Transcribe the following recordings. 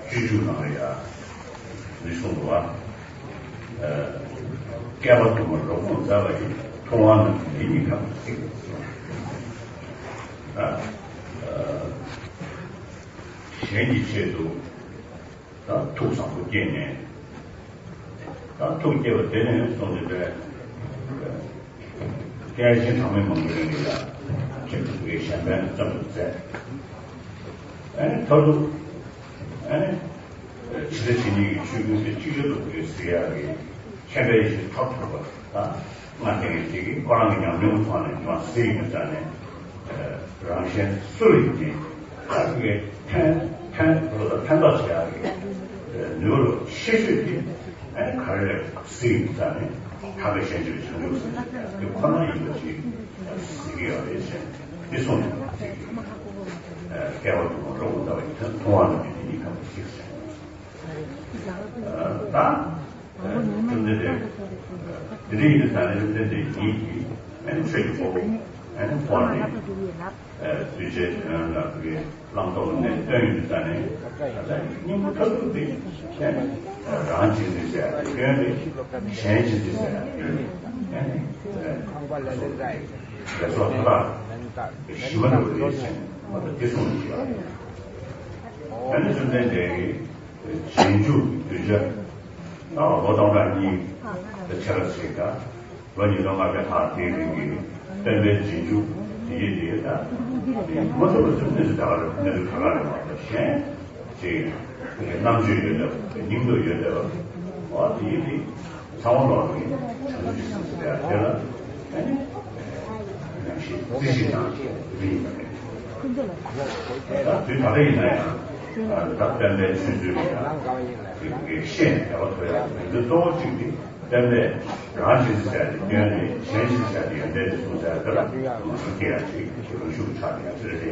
주주나야 리송과 개발도를 너무 잘하게 통하는 의미가 현지체도 다 토상도 개념 다 통계가 되는 정도의 대신 상황 문제입니다. 그게 현재 정도제 저도 지대진이 주요의 주요도 있어야 현대의 탑토가 만약에 이게 거랑이 양념하는 좀 세이는 전에 라시안 소리지 그게 탄다시하게 누로 실질이 가를 세이는 전에 가게 현실을 전해줬습니다. 그 코너인 것이 이게 어디서 이손 개발도 로고다가 통하는 일이 가고 있어요. 다 근데 드리는 단에는 이 최고 포함이 이제 그게 랑도는 되는 단에 님 그것도 라한지는 그런데 현실은 그래서 하나 시원을 위해서 대송이야. 근데 근데 진주 이제 어떤가니 저렇게가 원인도 앞에 다 되는 게 근데 진주 이게 되다. 뭐도 좀 다를 내를 가라는 거지. 제 남주의를 님도 여자 어디 상황도 저는 제가 지시나 그 다른 있나요? 답변에 준주가 이게 시행되어야 또 지금 때문에 라지스가 되는 현실사에 대한 소자들아 무슨 해야지 그런 식으로 차리야 그래요.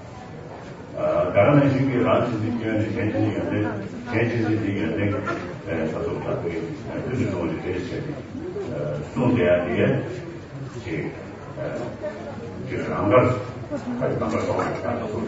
다른 식의 라지스에 대한 현실이 되는 저도가 그 소리 되게 손대야 돼. 그 안갈 상황을 소리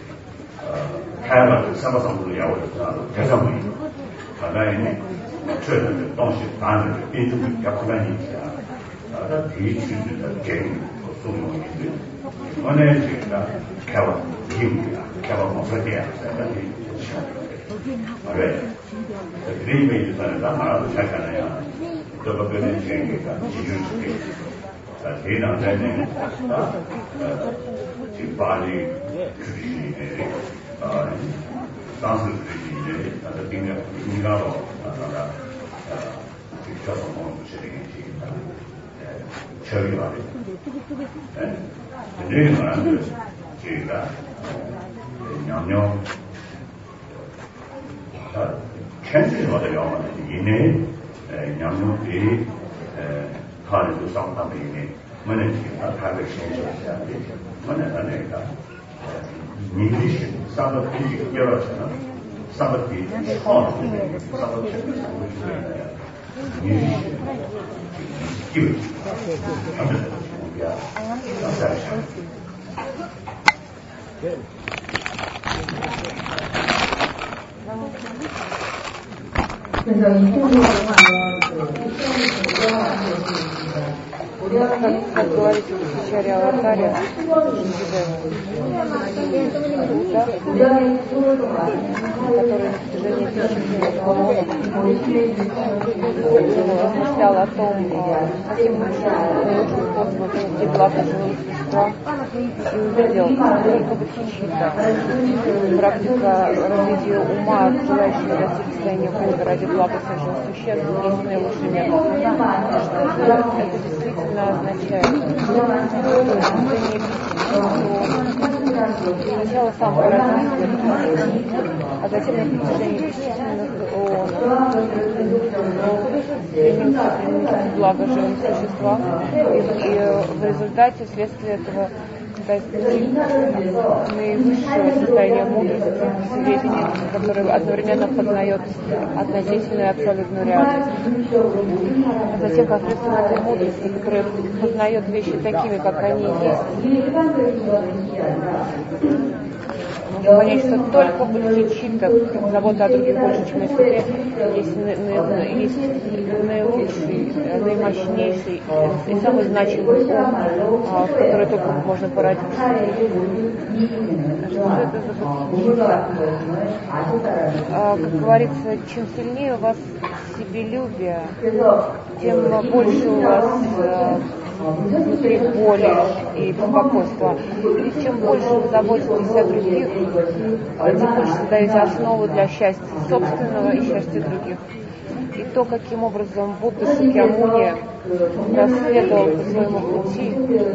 开了3个上部要我台上面他那呢确认的东西当然编辑要不然你讲他提取的给和送用的我呢这个开完用的开完公司店在那里对里面的咱马上才看那样这个跟人钱给他继续给非常在那就把你出去当时自己的盯着应该了交通公路是这个车里吧这个呢这个娘娘全是我的要嘛因为娘娘比他的就上当的因为我们他的先手下的我们那个你的是三个第一个第二层三个第一创出的三个前面三个之类的你的是基本他们的目标在上 그래서 이 표현을 하면 как говорится в пещере Аватаре, который на протяжении тысячи размышлял о том, каким лучшим способом привести благо живым существам, и увидел, насколько бы хищника практика развития ума, желающего достичь состояния Будды ради блага всех живых существ, есть наилучший метод. Это действительно означает, что сначала сам поразмыслит, а затем на протяжении бесчисленных стремится благо живым существам, и в результате, вследствие этого, достичь наивысшего состояния мудрости, сведения, которое одновременно познает относительную и абсолютную реальность. А затем посредством этой мудрости, которая познает вещи такими, как они есть, можно понять, что только в бодхичиттах забота о других больше, чем о себе, есть наилучший, наимощнейший и самый значимый ум, в который только можно породить. Что это за бодхичитта? Как говорится, чем сильнее у вас себелюбие, тем больше у вас внутри боли и беспокойства. И чем больше вы заботитесь о других, тем больше создаете основу для счастья собственного и счастья других. И то, каким образом Будда Сакьямуни проследовал по своему пути,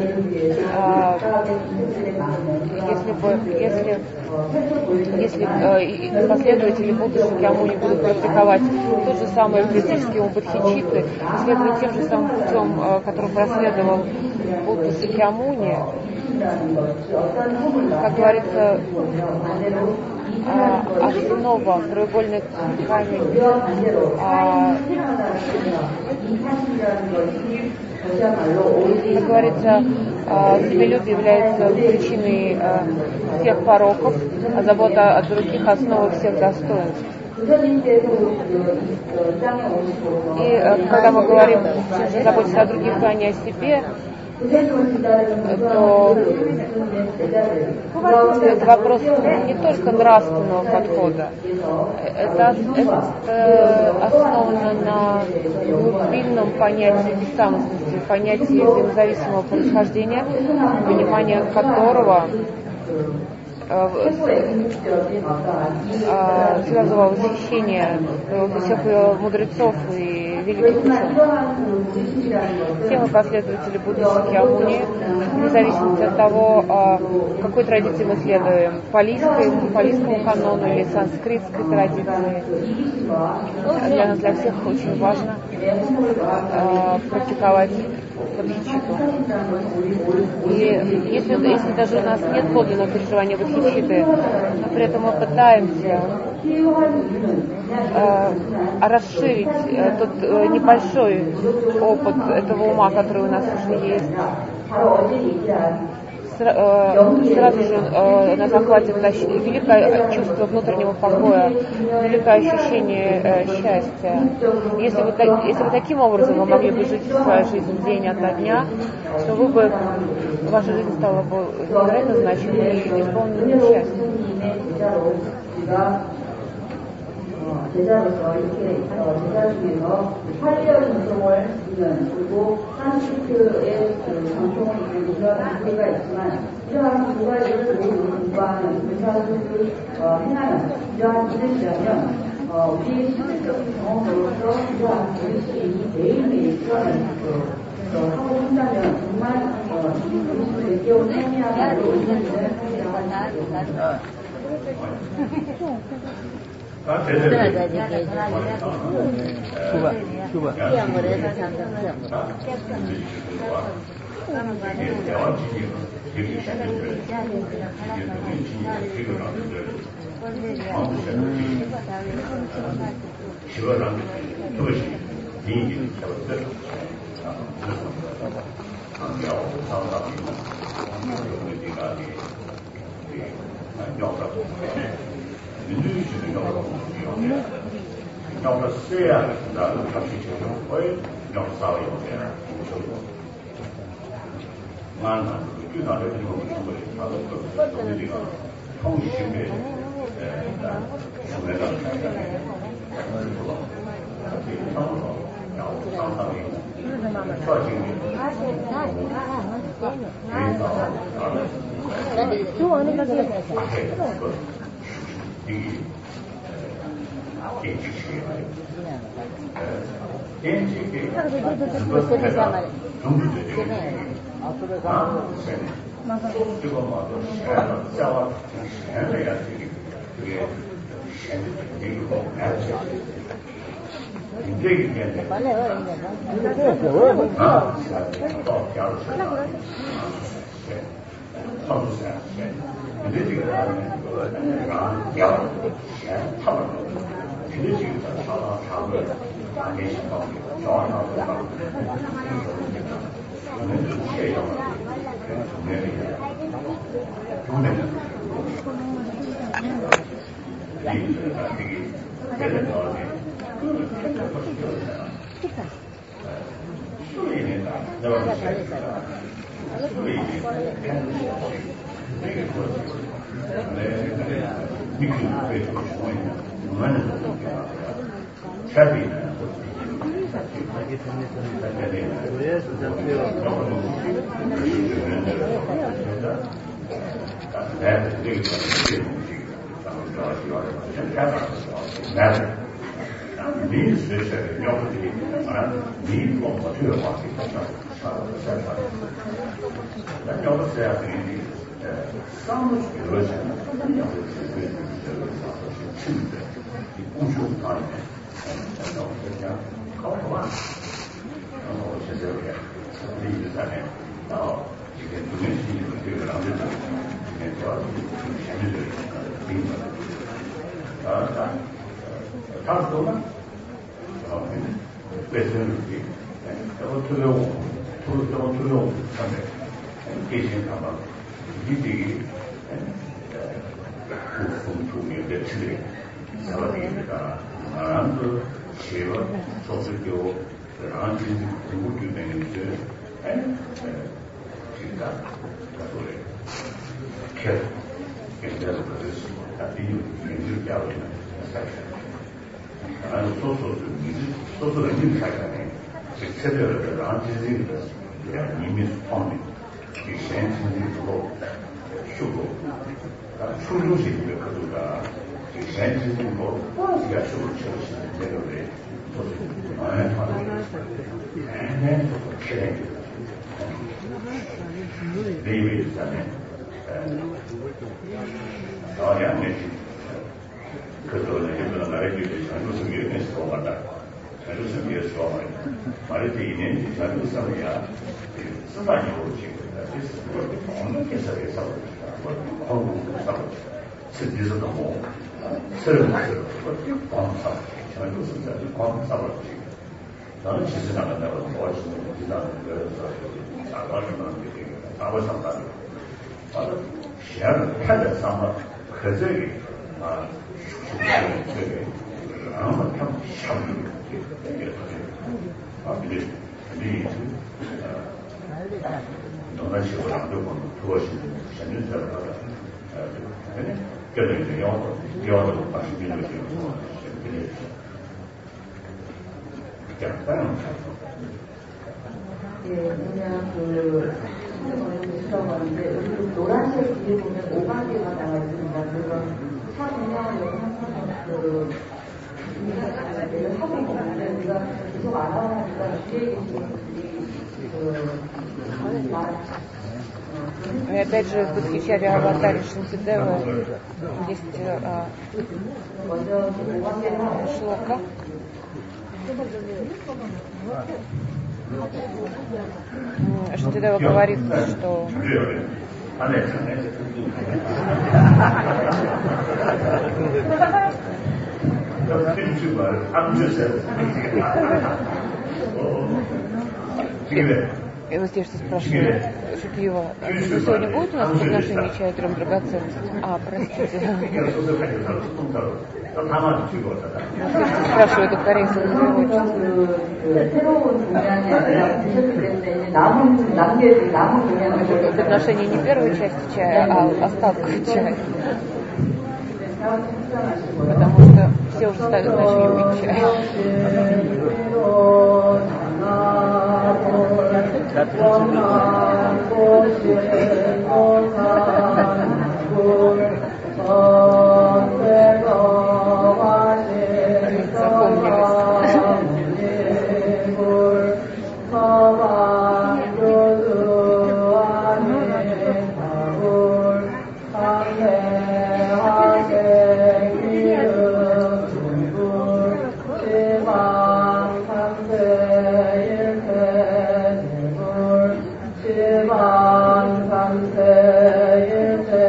если последователи Будды Сакьямуни будут практиковать тот же самый критический ум бодхичитты, следовать тем же самым путем, который проследовал Будда Сакьямуни, как говорится, основа, краеугольный камень, как говорится, себелюбие является причиной всех пороков, а забота о других — основой всех достоинств. И когда мы говорим, что заботиться о других, а не о себе, то это вопрос не только нравственного подхода, это основано на глубинном понятии бессамостности, понятии взаимозависимого происхождения, понимание которого связывало восхищение всех мудрецов и великих ученых. Все мы последователи Будды Сакьямуни, вне зависимости от того, какой традиции мы следуем, палийскому канону или санскритской традиции. Для нас, для всех очень важно практиковать бодхичитту. И если даже у нас нет подлинного переживания бодхичитты, но при этом мы пытаемся расширить тот небольшой опыт этого ума, который у нас уже есть, сразу же нас охватит великое чувство внутреннего покоя, великое ощущение счастья. Если бы таким образом вы могли бы жить свою жизнь день ото дня, то ваша жизнь стала бы невероятно значимой и исполненной счастьем. 제자로서 이렇게 제자 중에서 파리어 전통을 있는 그리고 산스크리트의 전통을 있는 이러한 교회가 있지만 이러한 두 가지를 모두 공부하는 의사소통을 행하는 이러한 이들이라면 우리의 실질적인 경험으로서 이러한 교육이 매일매일 필요한 하고 한다면 정말 우리를 내게온 삶이야말로 의미있는 삶이라고 할 수 있습니다. 要说虽然那他去求救，我也要稍微有点求救。俺呢，遇到这个地方不会，他都是这个同一性别性别的，差不多，然后上上面，特性的，领导电气学，电气给是不是太大？中国的这个这个嘛，像我现在呀，这个现在这个安全，这一点呢，到第二次上次你的这个要钱差不多。你的这个差不多联系到找他的话，可能就借要了，没有。 경례는 이들가 되게 대단하게 수리는 내가 수리는 되게 그렇죠. 미국의 정치권이나 문화는 샤비는 노란색 뒤에 보면 5가지가 나와 있습니다. 그래서 내가 하고 있는데 우리가 계속 알아보니까 뒤에 계신 분들이 И опять же, в Будхичаре Аватаре Шинкидева есть шлока. Шинкидева говорит, что И вот те, что спрашивают, шутливо, вы сегодня будет у нас подношение чая 3 драгоценностей? Простите. Спрашивают у корейцев, подношение не первой части чая, а остатков чая. Потому что все уже начали пить чай. Shivan Samse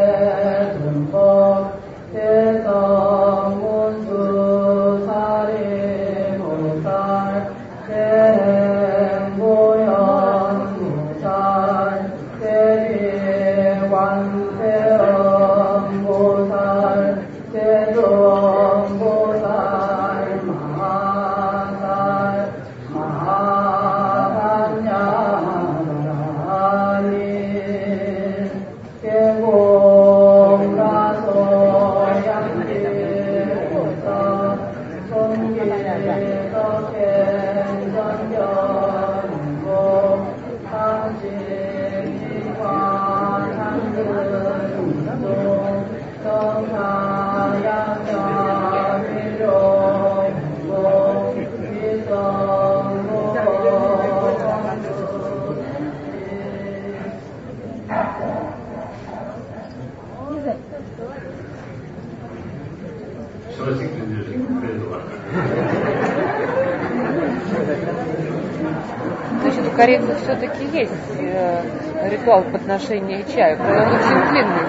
Значит, у корейцев все-таки есть ритуал в отношении чая. Правда, он очень длинный,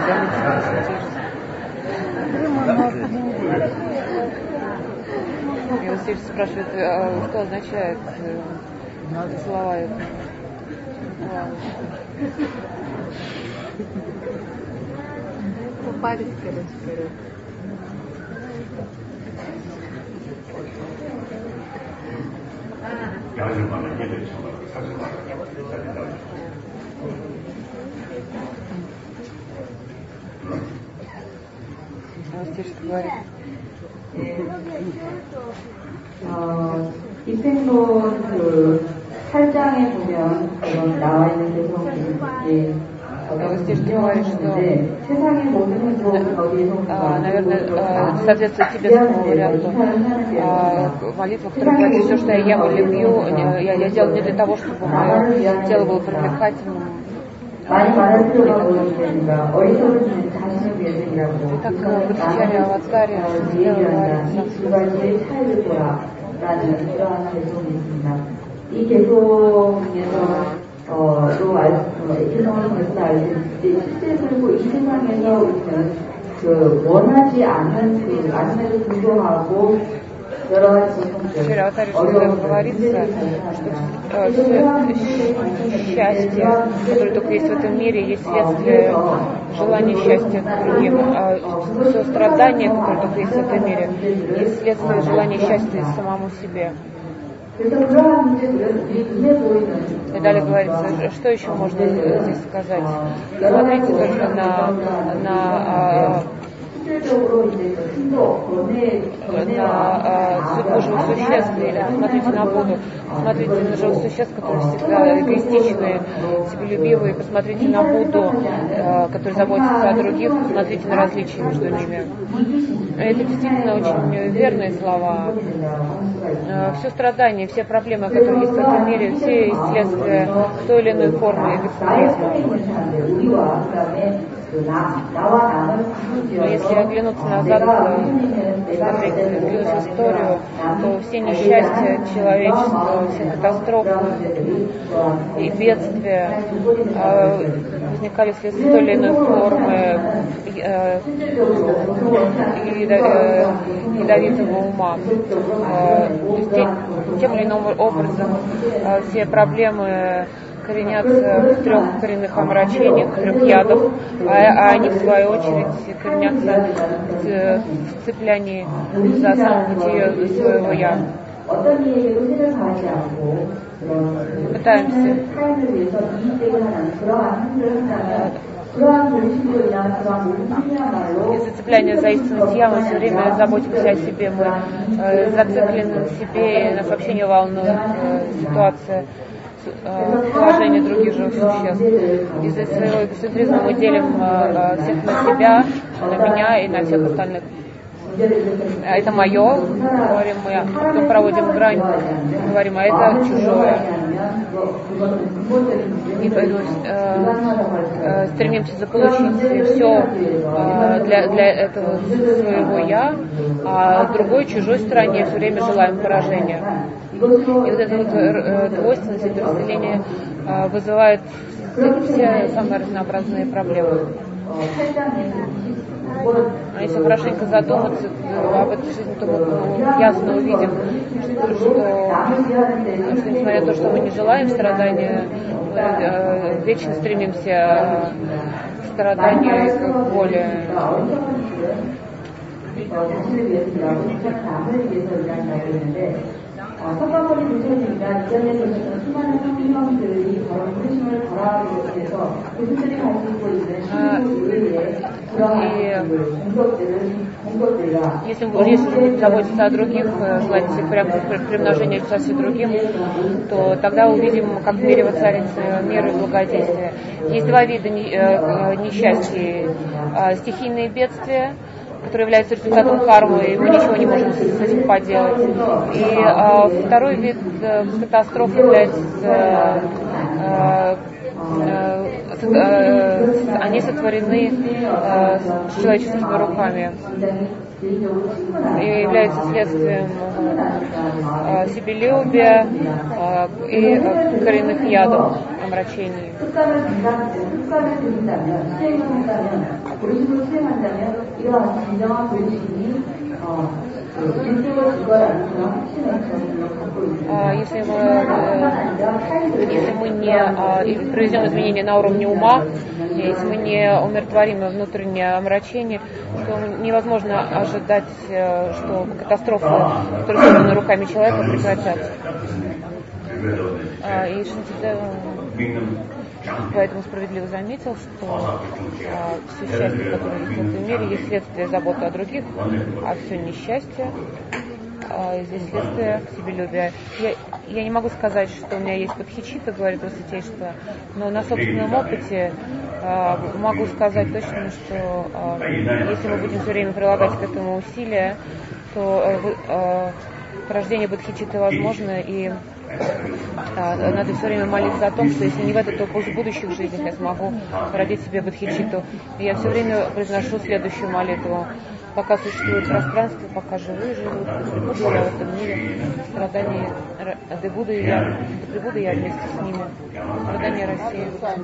заметьте. И вот здесь спрашивают, что означает слова это. Попарить, короче. 양심만은 얘들이 정말 사실만은 잘한다고. Здесь говорит. 입생론 그 8장에 보면 그런 나와 있는 대성이 세상의 모든 행복 거기에서 соответствует тибетскому варианту. Молитва, которая говорит, все, что я ем или пью, я делаю не для того, чтобы мое тело было привлекательным. 많이 필요가 보이니까 어리석은 자신을 위해서라고 Так в Ичаре Аватаре 두 가지의 차이를 보라라는 그러한 개성이 있습니다. 이 개성에서 또 개성을 통해서 알지 실제 그리고 이 세상에서 우리는 그 원하지 않는 그 아침에도 불구하고 여러 가지 В Аватаре говорится, что счастье, которое только есть в этом мире, есть следствие желания счастья к другим. Все страдания, которые только есть в этом мире, есть следствие желания счастья самому себе. И далее говорится, что еще можно здесь сказать. Смотрите только на судьбу живых существ, или посмотрите на Будду, посмотрите на живых существ, которые всегда эгоистичные, себелюбивые, посмотрите на Будду, который заботится о других, посмотрите на различия между ними. Это действительно очень верные слова. Все страдания, все проблемы, которые есть в этом мире, все есть следствие той или иной формы эгоцентризма. Но если оглянуться назад, посмотреть, взглянуть в историю, то все несчастья человечества, все катастрофы и бедствия возникали вследствие той или иной формы ядовитого ума. Тем или иным образом все проблемы коренятся в 3 коренных омрачениях, 3 ядах, а они, в свою очередь, коренятся в цеплянии за самобытие своего «я». Пытаемся из зацепления за истинность «я» мы все время заботимся о себе, мы зациклены на себе, и нас вообще не волнует ситуация положение других живых существ. Из-за своего эгоцентризма мы делим всех на себя, на меня и на всех остальных. Это мое, говорим мы, а потом проводим грань, говорим, а это чужое. И поэтому стремимся заполучить все для этого своего «я», а другой, чужой стороне все время желаем поражения. И вот эта вот двойственность, это разделение вызывает все самые разнообразные проблемы. А если хорошенько задуматься об этой жизни, то мы ясно увидим, что несмотря на то, что мы не желаем страдания, мы вечно стремимся к страданию и к боли. 석가모니 부처님이나 이전에 계셨던 수많은 성경들이 바로 부처님을 바라보기 위해서 그분들이 가지고 있는 의외의 그러한 공덕들과 Если вы заботитесь о других, желаете примножения счастья другим, то тогда увидим, как в мире воцарится мир и благодействие. Есть 2 вида несчастья. Стихийные бедствия, которые являются результатом кармы, и мы ничего не можем с этим поделать. И второй вид катастроф является, они сотворены человеческими руками. является следствием себелюбия и коренных ядов, омрачений. Если мы не проведем изменения на уровне ума, если мы не умиротворим внутреннее омрачение, то невозможно ожидать, что катастрофы, которые сделаны руками человека, прекратятся. И Шантидев поэтому справедливо заметил, что все счастье, которое есть в этом мире, есть следствие заботы о других, а все несчастье здесь следствие себелюбия. Я не могу сказать, что у меня есть бодхичитта, говорит Васитейшество, но на собственном опыте могу сказать точно, что если мы будем все время прилагать к этому усилия, то рождение бодхичитты возможно, и надо все время молиться о том, что если не в этой, то в будущих жизнях я смогу родить себе бодхичитту. И я все время произношу следующую молитву. Пока существует пространство, пока живые живут, пребуду я в этом мире, страдания, да пребуду я вместе с ними, страдания рассеются.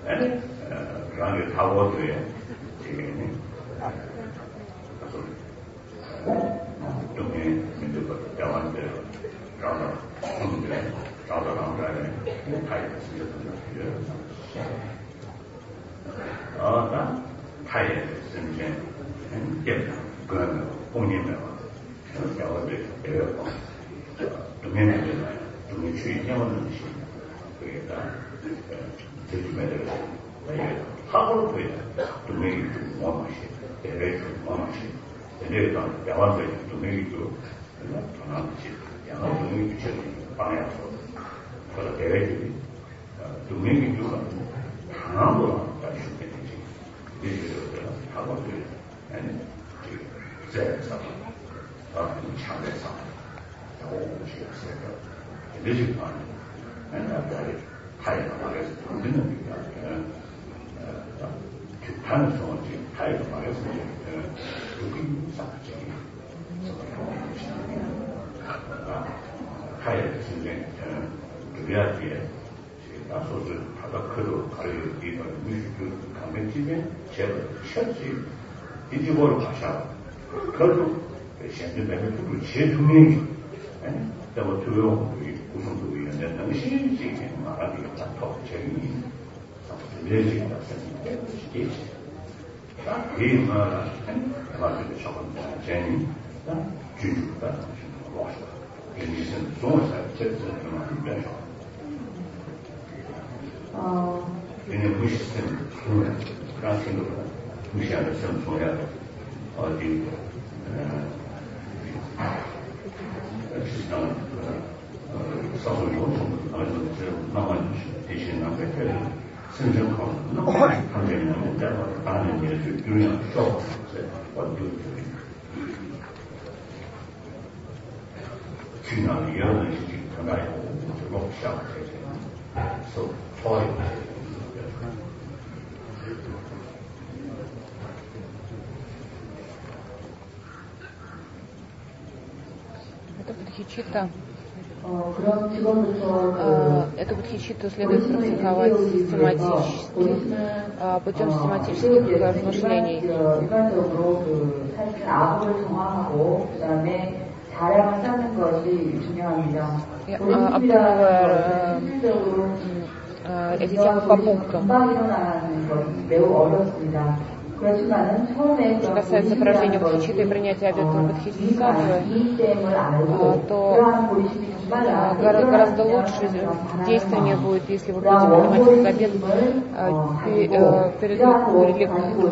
그런 타고도에 지금 동네 민족과 대화들找到让人他也是有这种觉得那他也是身边电脑跟供应的然后这个东面那边东面区一样的东西对的这里面这个他会对的东面有往往些这类是往往些这类的两万岁东面有常常去然后东面去帮呀说的这类的东面有很常常都在实践这些这个他会对这个在上强在上然后我们去这个这些方面他也大概是真正去谈的时候他也大概是都可以上这个他也是主要点他说是他的课头还有一个历史就是他们这边写的确实一句话都打下来课头现在在这个切出面在我最后无从读原来能写这些马上就要讨钱这些的事情这些可以嘛把这个小朋友建议居住的老师给你是中文才这是什么比较少人家不是很重要刚听到的不像是很重要的这个实际上少数有种这慢慢这些那个深圳考那么快他们人在当年也是有点效果在我就是去哪里要的事情可能就落下这些受超越 Это бодхичитта. Эту бодхичитту следует практиковать систематически, путем систематических размышлений. Обдумывая эти темы по пунктам. Что касается порождения бодхичитты и принятия обета бодхисаттвы, то гораздо лучше, действеннее будет, если вы будете принимать этот обет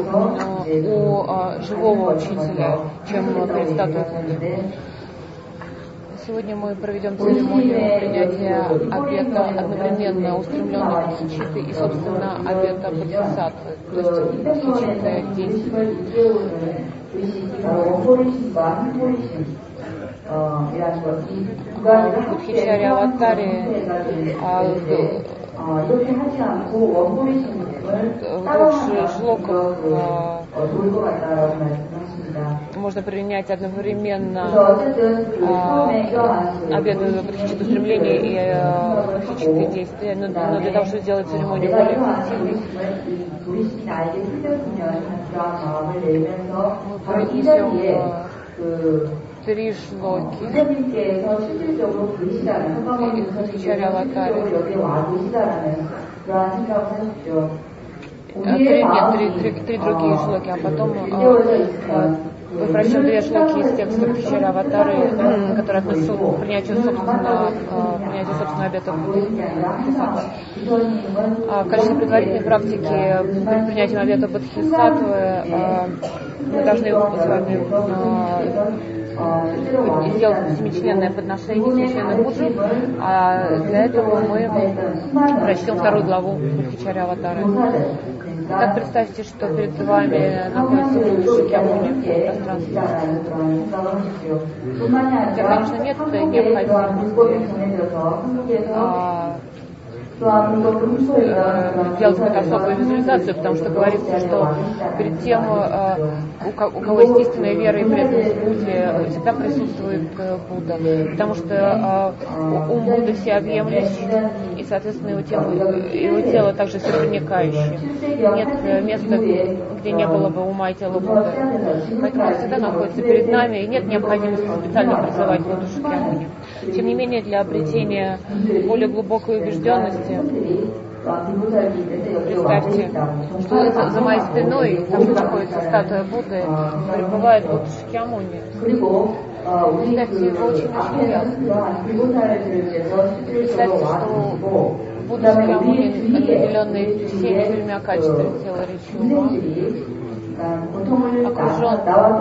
у живого учителя, чем перед статуей. Сегодня мы проведем церемонию принятия обета одновременно устремленной бодхичитты и, собственно, обета бодхисаттвы, то есть бодхичитты действия. Бодхичарья аватаре шлоков можно принять одновременно обет бодхичитты стремления и бодхичитты действия, но для того, чтобы сделать церемонию более эффективной, мы произнесем 3 шлоки Бодхичарья аватаре. 3 другие шлоки, а потом мы прочтем 2 шлоки из текста Бодхичарья аватары, которые относятся к принятию собственного обета бодхисаттвы. В качестве предварительной практики перед принятием обета бодхисаттвы мы должны с вами сделать семичленное подношение, семичленную пуджу, а для этого мы прочтем 2 главу Бодхичарья аватары. Так представьте, что перед вами находится Шакьямуни в пространстве. Хотя, конечно, нет необходимости делать какую-то особую визуализацию, потому что говорится, что перед тем, у кого есть истинная вера и преданность Будде, всегда присутствует Будда, потому что ум Будды всеобъемлющ, и, соответственно, его тело также всепроникающее. Нет места, где не было бы ума и тела Будды. Поэтому он всегда находится перед нами, и нет необходимости специально призывать Будду Шакьямуни. Тем не менее, для обретения более глубокой убежденности, представьте, что за моей спиной, там находится статуя Будды, пребывает Будда Шакьямуни. Представьте, его очень ясно. Представьте, что Будда Шакьямуни, наделенный всеми тремя качествами тела, речи, ума, окружен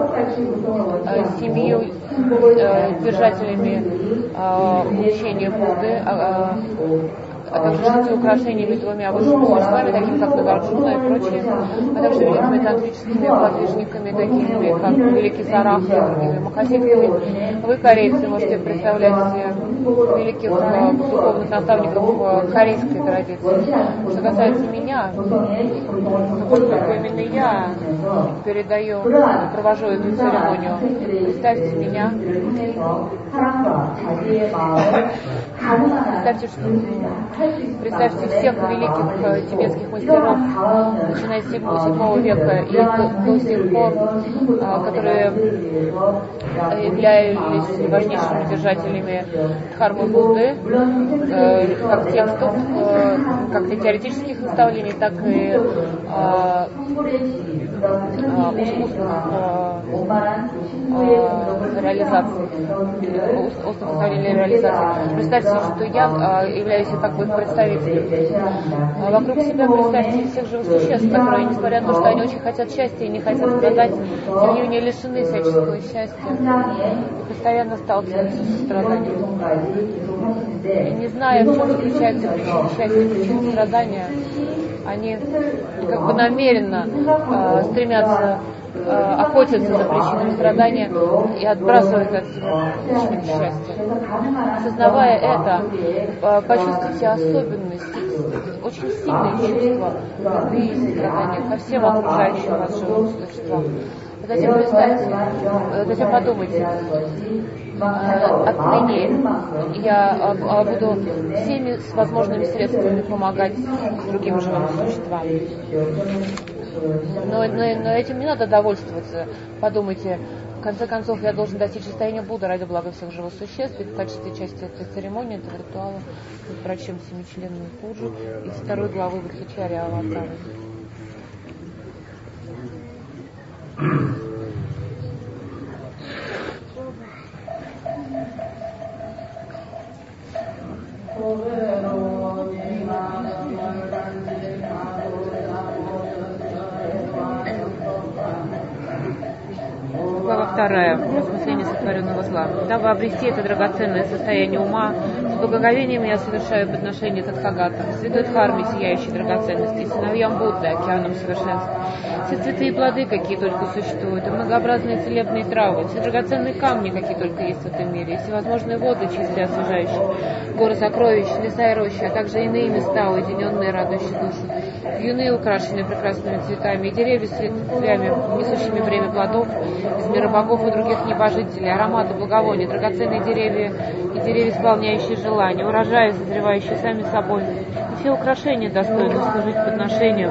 семью держателями учения Будды, а также 6 украшениями двумя высшими существами, такими как Нагарджуна и прочие, а также великими тантрическими подвижниками, такими как великий Сарах и другими махасидхами. Вы, корейцы, можете представлять великих духовных наставников корейской традиции. Что касается меня, поскольку именно я провожу эту церемонию, представьте всех великих тибетских мастеров, начиная с 7 века и до сих пор, которые являлись важнейшими держателями Дхармы Будды, как текстов, как и теоретических наставлений, так и устных наставлений реализации. Представьте, что я являюсь как бы представителем. Вокруг себя представьте всех живых существ, которые, несмотря на то, что они очень хотят счастья и не хотят страдать, тем не менее лишены всяческого счастья и постоянно сталкиваются со страданием. И не зная, в чем заключается причина счастья и причина страдания, они как бы намеренно стремятся охотятся за причинами страдания и отбрасывают от себя причины счастья. Осознавая это, почувствуйте особенность, очень сильное чувство любви и страдания ко всем окружающим вас живым существам. Затем представьте, затем подумайте, отныне я буду всеми возможными средствами помогать другим живым существам. Но этим не надо довольствоваться. Подумайте, в конце концов, я должен достичь состояния Будды ради блага всех живых существ. И в качестве части этой церемонии, этого ритуала, мы прочтем 7-членную пуджу из 2 главы Брахачарья Аватары. Глава 2. Осмысление сотворенного зла. Дабы обрести это драгоценное состояние ума, с благоговением я совершаю подношение Тадхагата, святой Дхарме, сияющей драгоценности, сыновьям Будды, океаном совершенства. Все цветы и плоды, какие только существуют, и многообразные целебные травы, все драгоценные камни, какие только есть в этом мире, и всевозможные воды, чистые, освежающие, горы сокровищ, леса и рощи, а также иные места, уединенные, радующие душу, юные, украшенные прекрасными цветами, и деревья с ветвями, несущими время плодов, из мира богов и других небожителей, ароматы, благовония, драгоценные деревья и деревья, исполняющие желания, урожаи, созревающие сами собой, и все украшения достойны служить подношением,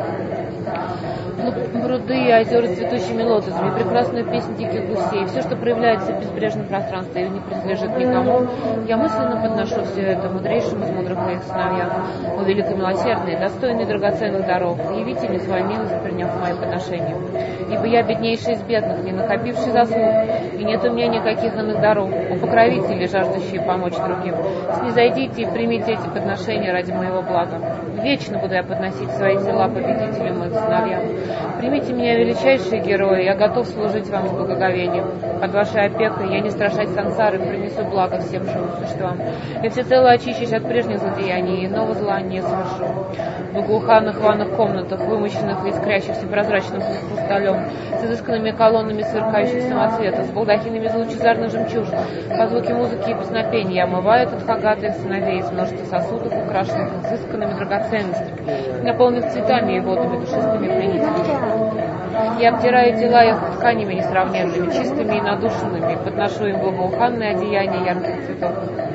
пруды и озера с цветущими лотосами, прекрасную песнь диких гусей, все, что проявляется в безбрежном пространстве и не принадлежит никому, я мысленно подношу все это мудрейшим из мудрых моих сыновьям, о великомилосердный, достойный драгоценных даров, явите мне свою милость, приняв мои подношения. Ибо я беднейший из бедных, не накопивший заслуг, и нет у меня никаких иных даров, о покровители, жаждущие помочь другим. Снизойдите и примите эти подношения ради моего блага. Вечно буду я подносить свои тела победителям моих сыновьям. Примите меня, величайшие герои, я готов служить вам с благоговением. Под вашей опекой я, не страшась сансары, принесу благо всем живым существам. Я всецело очищусь от прежних злодеяний, и иного зла не совершу. В благоуханных ванных комнатах, вымощенных и искрящихся прозрачным хрусталем, с изысканными колоннами сверкающих самоцветов, с балдахинами из лучезарных жемчужин. По звуке музыки и песнопения я омываю этот хагата их сыновей из множества сосудов, украшенных изысканными драгоценностями, наполненных цветами и водами душистыми пленителями. Я обтираю тела их тканями несравненными, чистыми и надушенными, подношу им благоуханные одеяния ярких цветов.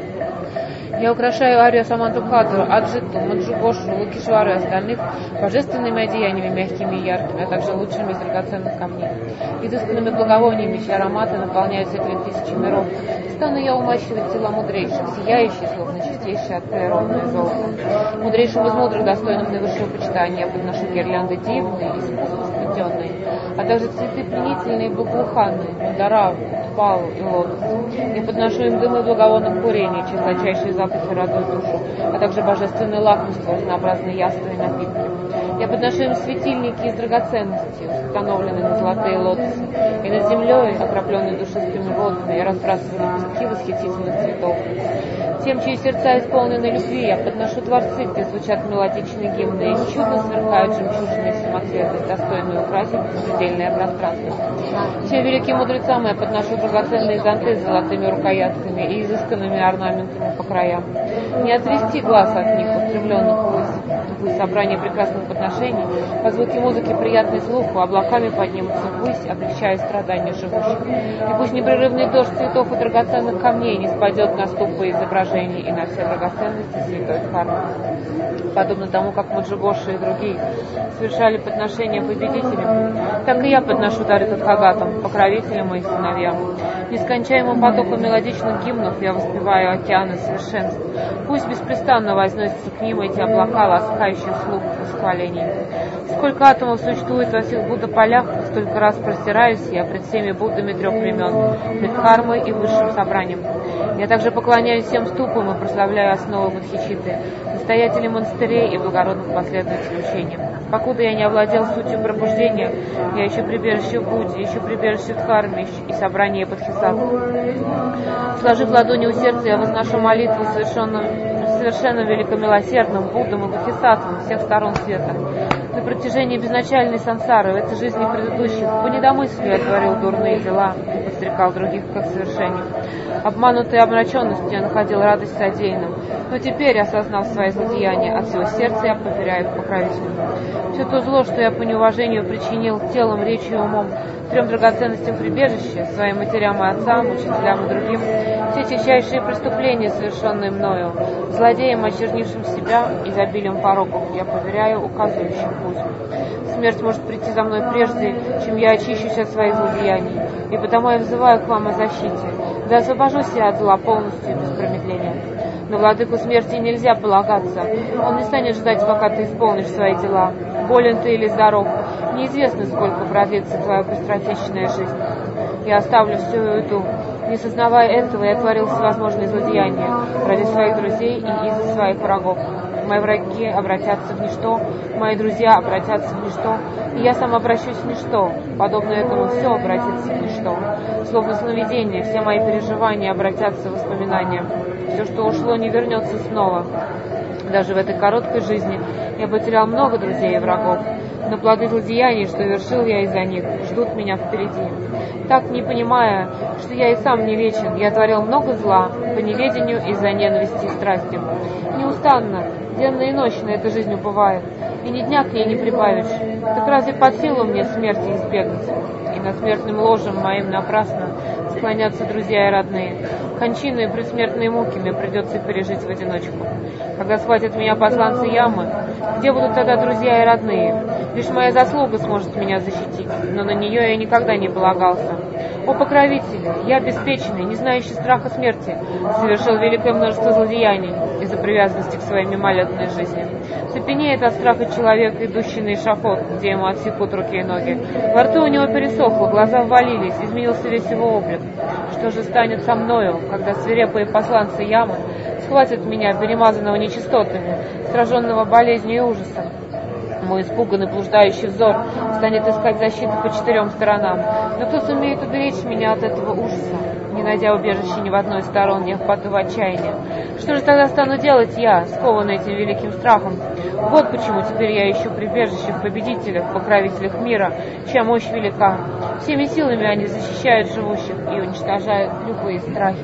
Я украшаю Арию Самантабхадру, Аджиту, Маджугошу, Лукишвару и остальных божественными одеяниями мягкими и яркими, а также лучшими из драгоценных камней. Изысканными благовониями, чьи ароматы наполняют светлые тысячи миров. Стану я умащивать тела мудрейших, сияющие, словно чистейшее от природное золото. Мудрейшим из мудрых, достойным наивысшего почитания, я подношу гирлянды дивные, искусно сплетенные, а также цветы пленительные и благоуханные, мандараву, палу и лотос. Я подношу им дымы благовонных курений, чисточайшие запахи радуют душу, а также божественное лакомство, разнообразные яства и напитки. Я подношу им светильники из драгоценностей, установленные на золотые лотосы, и над землей, окропленной душистыми водами, я разбрасываю лепестки восхитительных цветов. Тем, чьи сердца исполнены любви, я подношу дворцы, где звучат мелодичные гимны, и чудно сверкают жемчужины и самоцветы, достойные украсить беспредельное пространство. Тем великим мудрецам я подношу драгоценные зонты с золотыми рукоятками и изысканными орнаментами по краям. Не отвести глаз от них, устремленных ввысь собрание прекрасных подношений, по звуке музыки приятный слуху, облаками поднимутся ввысь, облегчая страдания живущих. И пусть непрерывный дождь цветов и драгоценных камней не спадет на ступы изображений и на все драгоценности святой Дхармы. Подобно тому, как Маджугоши и другие совершали подношения победителям, так и я подношу дары Тадхагатам, покровителям и сыновьям. Нескончаемым потоком мелодичных гимнов я воспеваю океаны совершенств. Пусть беспрестанно возносятся к ним эти облака, ласкающих слух восхвалений. Сколько атомов существует во всех Будда-полях, столько раз простираюсь я пред всеми Буддами трех времен, пред Дхармой и высшим собранием. Я также поклоняюсь всем ступам и прославляю основы Бодхичитты, настоятелей монастырей и благородных последователей учения. Покуда я не овладел сутью пробуждения, я ищу прибежище в Будде, ищу прибежище в Дхарме и собрание Бодхисаттв. Сложив ладони у сердца, я возношу молитву совершенно великомилосердным Буддам и Бодхисаттвам всех сторон света. На протяжении безначальной сансары, в этой жизни предыдущих, по недомыслию я творил дурные дела и подстрекал других к их совершению. Обманутой омраченностью я находил радость содеянным, но теперь, осознав свои злодеяния, от всего сердца я поверяю к покровителю. Все то зло, что я по неуважению причинил телом, речью и умом, трем драгоценностям прибежища, своим матерям и отцам, учителям и другим, все тяжчайшие преступления, совершенные мною, злодеям, очернившим себя, изобилием пороков, я поверяю указывающим путь. Смерть может прийти за мной прежде, чем я очищусь от своих злодеяний, и потому я взываю к вам о защите, да освобожусь я от зла полностью без промедления. На владыку смерти нельзя полагаться, он не станет ждать, пока ты исполнишь свои дела. Болен ты или здоров, неизвестно, сколько продлится твоя быстротечная жизнь. Я оставлю всю эту. Не сознавая этого, я творил всевозможные злодеяния ради своих друзей и из-за своих врагов. Мои враги обратятся в ничто, мои друзья обратятся в ничто, и я сам обращусь в ничто. Подобно этому все обратится в ничто. Словно сновидение, все мои переживания обратятся в воспоминания. Все, что ушло, не вернется снова. Даже в этой короткой жизни я потерял много друзей и врагов, но плоды злодеяний, что вершил я из-за них, ждут меня впереди. Так, не понимая, что я и сам не вечен, я творил много зла по неведению из-за ненависти и страсти. Неустанно, денно и ночно эта жизнь убывает, и ни дня к ней не прибавишь. Так разве под силу мне смерти избегнуть? И над смертным ложем моим напрасно склонятся друзья и родные. Кончины и предсмертные муки мне придется пережить в одиночку. Когда схватят меня посланцы ямы, где будут тогда друзья и родные? Лишь моя заслуга сможет меня защитить, но на нее я никогда не полагался. О покровитель, я беспечный, не знающий страха смерти, совершил великое множество злодеяний из-за привязанности к своей мимолетной жизни. Цепенеет от страха человек, идущий на эшафот, где ему отсекут руки и ноги. Во рту у него пересохло, глаза ввалились, изменился весь его облик. Что же станет со мною, когда свирепые посланцы ямы схватят меня, перемазанного нечистотами, сраженного болезнью и ужасом? Мой испуганный блуждающий взор станет искать защиты по четырем сторонам. Но кто сумеет уберечь меня от этого ужаса? Не найдя убежища ни в одной из сторон, я впаду в отчаяние. Что же тогда стану делать я, скованный этим великим страхом? Вот почему теперь я ищу прибежище в победителях, покровителях мира, чья мощь велика. Всеми силами они защищают живущих и уничтожают любые страхи.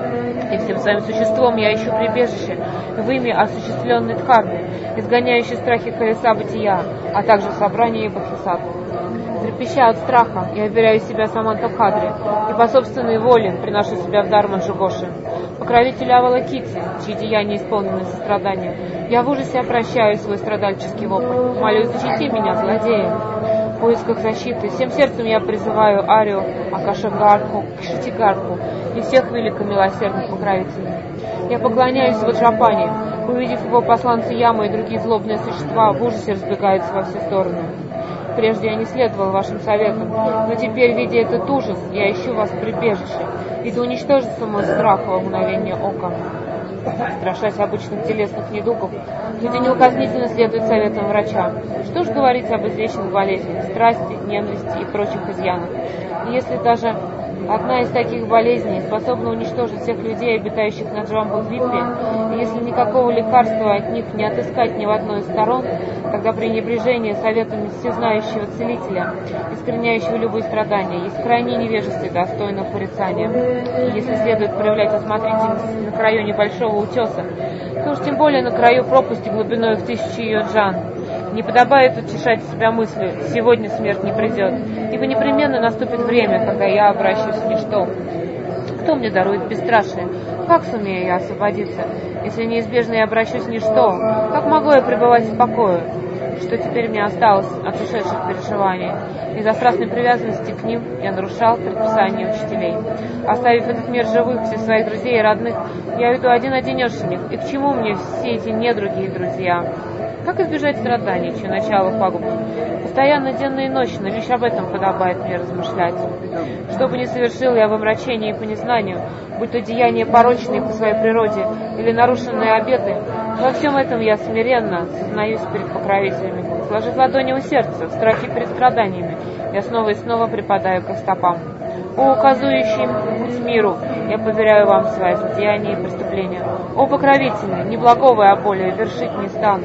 И всем своим существом я ищу прибежище в имя осуществленной дхармы, изгоняющей страхи колеса бытия, а также собрания бодхисаттв. Трепеща от страха, я уверяю себя Самантабхадре и по собственной воле приношу себя в Дхарман Джугоши. Покровителю Авалокити, чьи деяния исполнены сострадания, я в ужасе обращаю свой страдальческий вопль. Молю, защити меня, злодея. В поисках защиты всем сердцем я призываю Арию, Акашагарху, Кшитигарху и всех великомилосердных покровителей. Я поклоняюсь Ваджрапани. Увидев его, посланцы Ямы и другие злобные существа в ужасе разбегаются во все стороны. Прежде я не следовал вашим советам, но теперь, видя этот ужас, я ищу вас в прибежище, и да уничтожится мой страх во мгновение ока. Страшась обычных телесных недугов, люди неукоснительно следуют советам врача. Что ж говорить об извечных болезнях, страсти, ненависти и прочих изъянах? И если даже одна из таких болезней способна уничтожить всех людей, обитающих на Джамбудвипе, и если никакого лекарства от них не отыскать ни в одной из сторон, тогда пренебрежение советами всезнающего целителя, искореняющего любые страдания, есть крайне невежество и достойно порицания. И если следует проявлять осмотрительность на краю небольшого утеса, то уж тем более на краю пропасти глубиной в 1000 йоджан. Не подобает утешать себя мыслью «сегодня смерть не придет», ибо непременно наступит время, когда я обращусь в ничто. Кто мне дарует бесстрашие? Как сумею я освободиться, если неизбежно я обращусь в ничто? Как могу я пребывать в покое? Что теперь мне осталось от ушедших переживаний? Из-за страстной привязанности к ним я нарушал предписания учителей. Оставив этот мир живых, всех своих друзей и родных, я уйду один-одинешенек, и к чему мне все эти недруги и друзья? Как избежать страданий, чье начало пагубно? Постоянно, денно и ночно, лишь об этом подобает мне размышлять. Что бы ни совершил я в омрачении и по незнанию, будь то деяния порочные по своей природе или нарушенные обеты, во всем этом я смиренно сознаюсь перед покровителями. Сложив ладони у сердца, в страхе перед страданиями, я снова и снова припадаю к их стопам. О, указующий путь миру, я поверяю вам свои злодеяния и преступления. О, покровители, ни благого я более вершить не стану.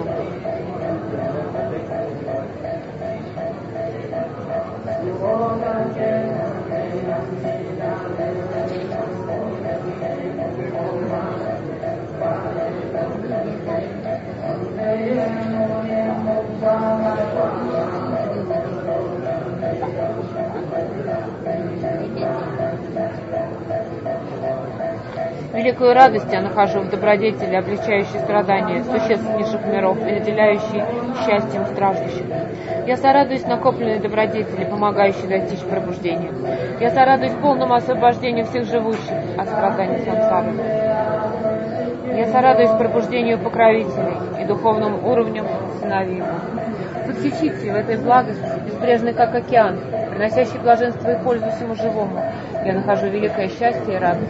Великую радость я нахожу в добродетели, облегчающей страдания существ низших миров и наделяющей счастьем страждущих. Я сорадуюсь накопленной добродетели, помогающей достичь пробуждения. Я сорадуюсь полному освобождению всех живущих от страданий сансары. Я сорадуюсь пробуждению покровителей и духовным уровнем сыновей. Подсечите в этой благости, безбрежной как океан, приносящей блаженство и пользу всему живому. Я нахожу великое счастье и радость.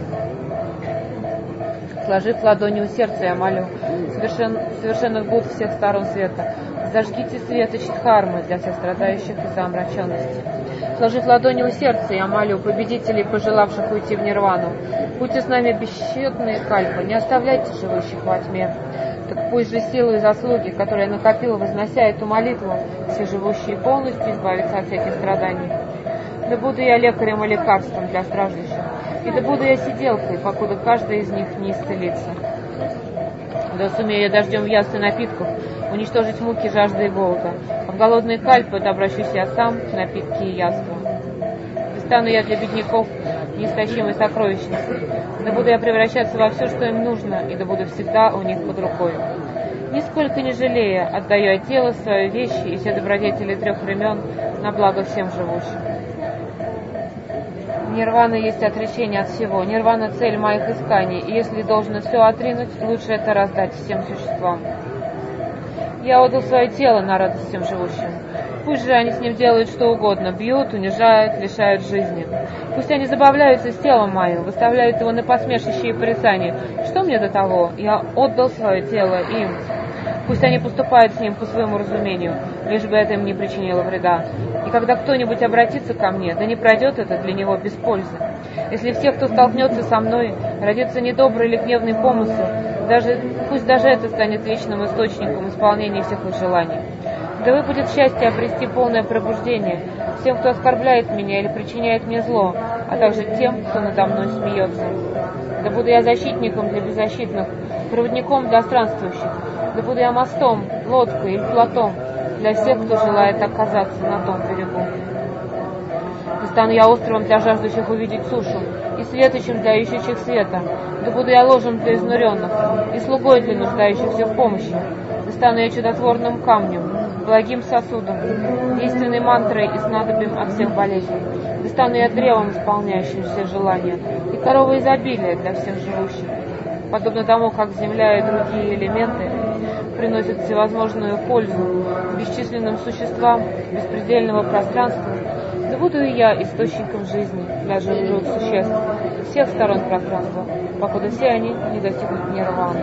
Сложив ладони у сердца, я молю совершенных Будд всех сторон света, зажгите светоч Дхармы для всех страдающих из-за омраченности. Сложив ладони у сердца, я молю победителей, пожелавших уйти в нирвану. Будьте с нами бесчетные кальпы, не оставляйте живущих во тьме. Так пусть же силу и заслуги, которые я накопил, вознося эту молитву, все живущие полностью избавятся от всяких страданий. Да буду я лекарем и лекарством для страждущих, и да буду я сиделкой, покуда каждый из них не исцелится. Да сумею я дождем яств и напитков уничтожить муки, жажды и голода, а в голодные кальпы да обращусь я сам в напитки и яства. И стану я для бедняков неистощимой сокровищницей, да буду я превращаться во все, что им нужно, и да буду всегда у них под рукой. Нисколько не жалея, отдаю я тело, свои вещи и все добродетели 3 времен на благо всем живущим. Нирвана есть отречение от всего. Нирвана — цель моих исканий, и если должно все отринуть, лучше это раздать всем существам. Я отдал свое тело на радость всем живущим. Пусть же они с ним делают что угодно, бьют, унижают, лишают жизни. Пусть они забавляются с телом моим, выставляют его на посмешище и порицание. Что мне до того? Я отдал свое тело им. Пусть они поступают с ним по своему разумению, лишь бы это им не причинило вреда. И когда кто-нибудь обратится ко мне, да не пройдет это для него без пользы. Если все, кто столкнется со мной, родится недобрый или гневный помысл, пусть даже это станет вечным источником исполнения всех их желаний. Таково будет счастье обрести полное пробуждение всем, кто оскорбляет меня или причиняет мне зло, а также тем, кто надо мной смеется. Да буду я защитником для беззащитных, проводником для странствующих. Да буду я мостом, лодкой или плотом для всех, кто желает оказаться на том берегу. Да стану я островом для жаждущих увидеть сушу, и светочем для ищущих света. Да буду я ложем для изнуренных, и слугой для нуждающихся в помощи. Да стану я чудотворным камнем, благим сосудом, действенной мантрой и снадобьем от всех болезней. Да стану я древом, исполняющим все желания, и коровой изобилия для всех живущих. Подобно тому, как земля и другие элементы приносят всевозможную пользу бесчисленным существам беспредельного пространства, да буду и я источником жизни для живых существ всех сторон пространства, покуда все они не достигнут нирваны.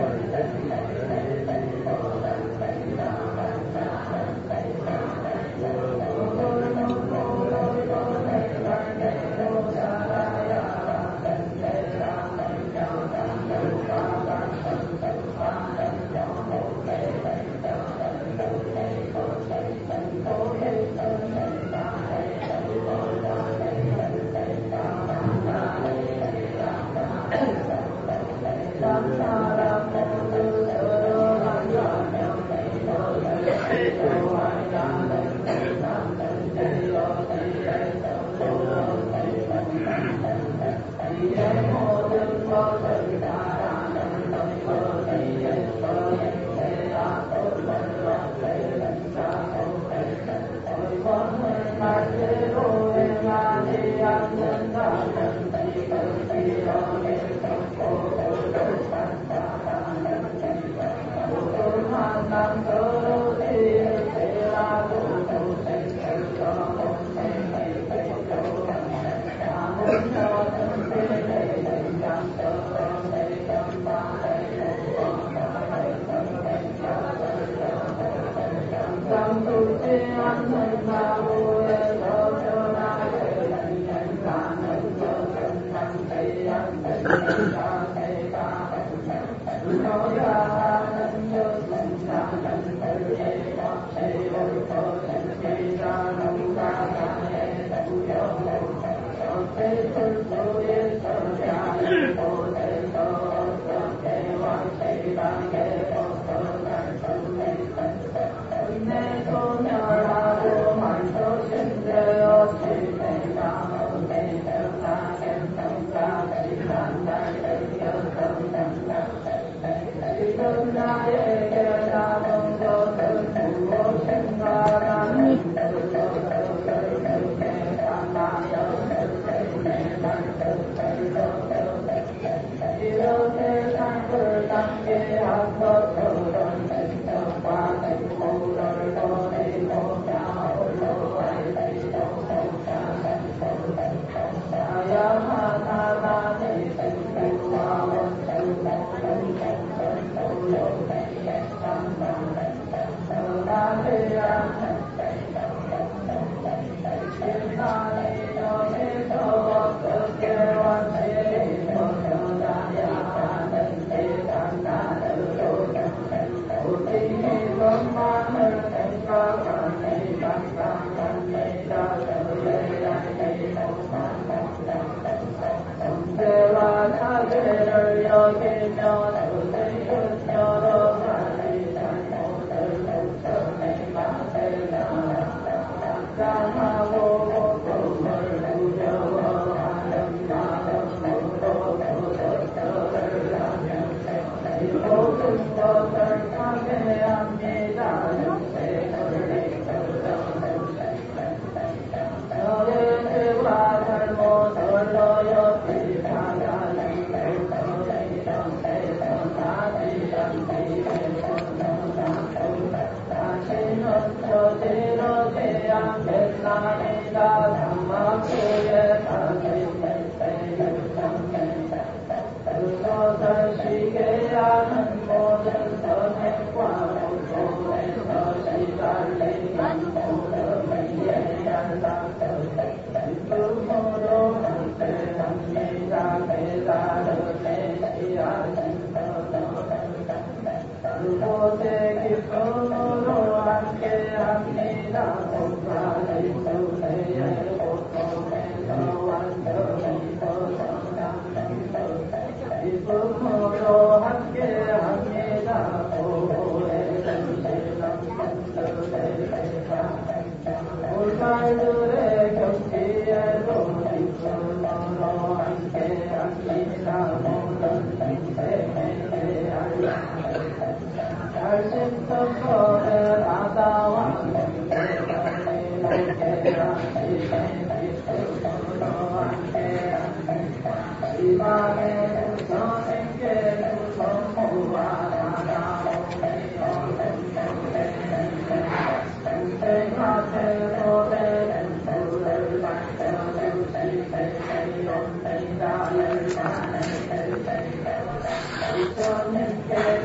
Amen.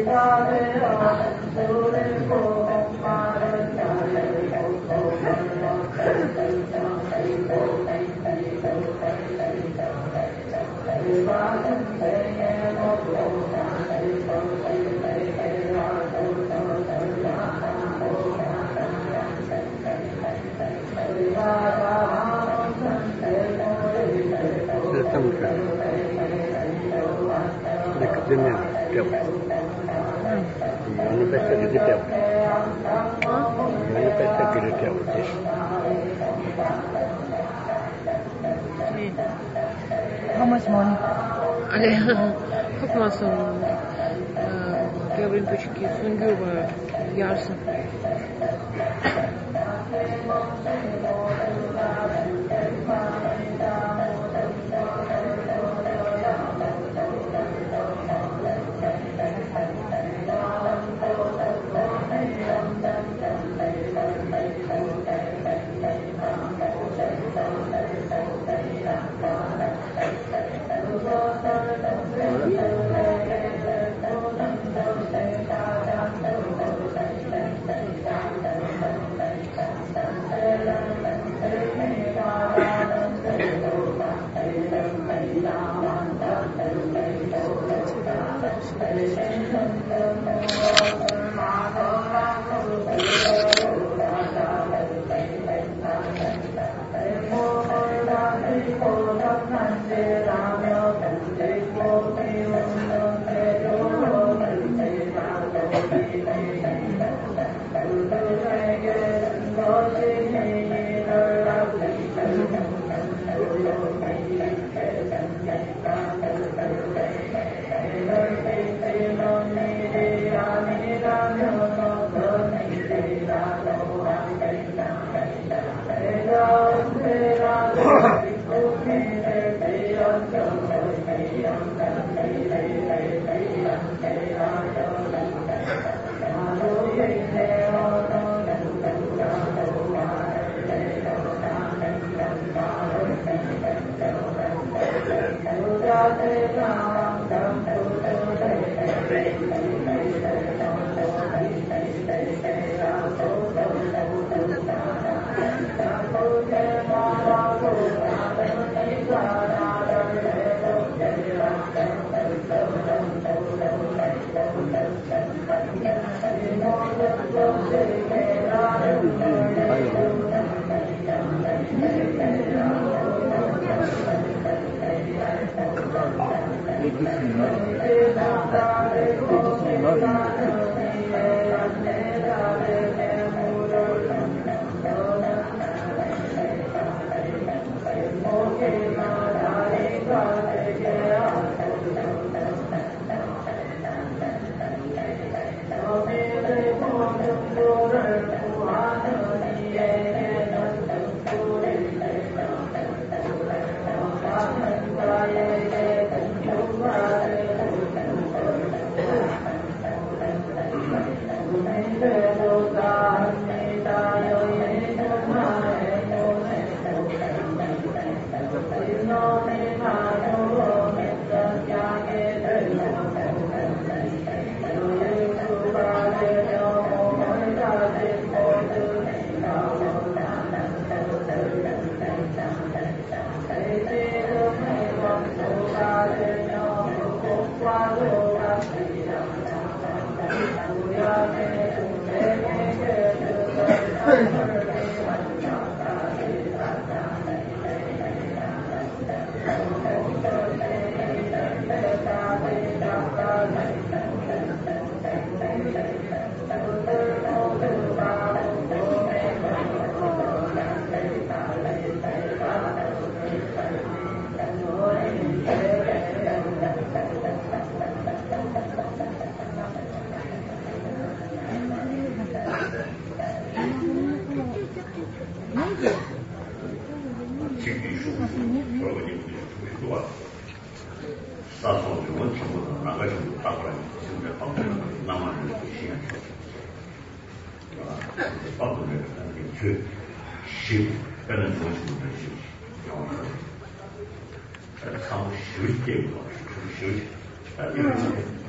How much money? Çok masum. Говорим точки сунгюрба ярса.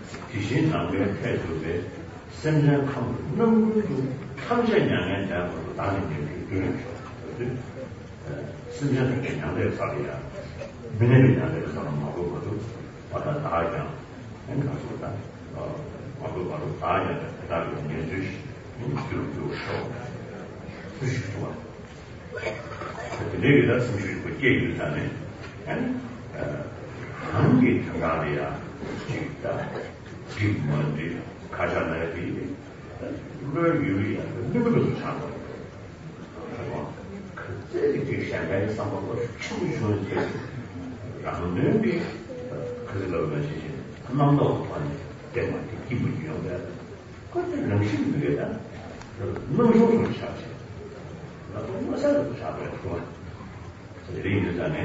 귀신 남의 태도에 생생함을 너무 탐색량에 대한 것도 다른 얘기를 그렇죠. 생생하게 양대 사리야. 민혜민 양대 사람하고 모두 왔다 다양 행가서다. 바로 다양한 대답을 내주시. 인기로 쇼. 수식도와. 내가 수식도 얘기를 하네. 한개 평가리야. 진짜 기분이 가잖아요. 이걸 유리한 누구도 참. 그때 샹하이 상황을 충분히 라는 게 그걸로 마시지. 남도 아니 때문에 기분이 좋은데 그때 정신이 되다. 너무 좋은 샷이. 나도 뭐사도 잡아요. 그거. 저들이 전에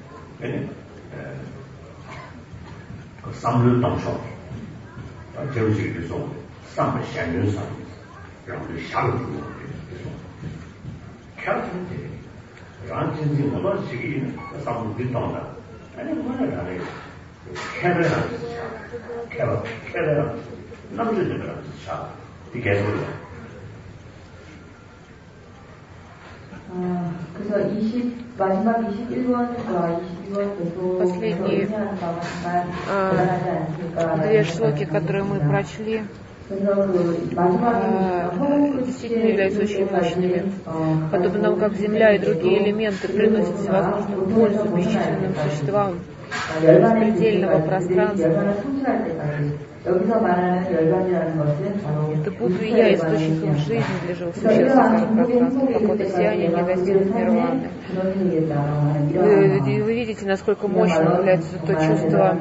그 삼를 동서就是这种上的仙人上，然后就下入这种，看成这个，然后真正我到这个上面就当的，哎，我那啥嘞，开了上是啥，开了上，那不是这个是啥，你该说的。 그래서 마지막 21번과 22번 계속 последние две шлоки, которые мы прочли, действительно являются очень мощными. Подобно тому, как земля и другие элементы приносят всевозможную пользу бесчисленным существам беспредельного пространства, это буду и я источником жизни для живых существ этого пространства, покуда все они не достигнут нирваны. Вы видите, насколько мощным является то чувство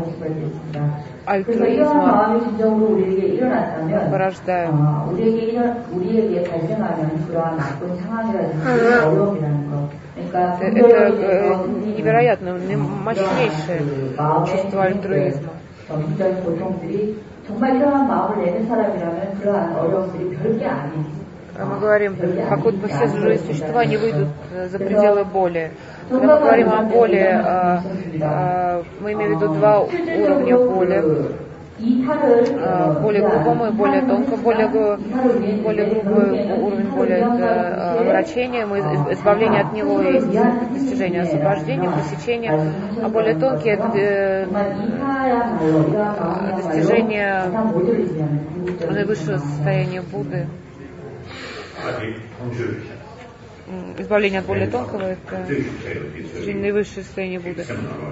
альтруизма, порождая. Это невероятно, мощнейшее чувство альтруизма. Мы говорим, покуда бы все живые существа не выйдут за пределы боли. Когда мы говорим о боли, мы имеем в виду два уровня боли. Более глубокое, более тонкое, более грубый уровень боли — это омрачение, избавление от него есть достижение освобождения, пресечения, а более тонкие — это достижение наивысшего состояния Будды. Избавление от более тонкого — это достижение наивысшего состояния Будды.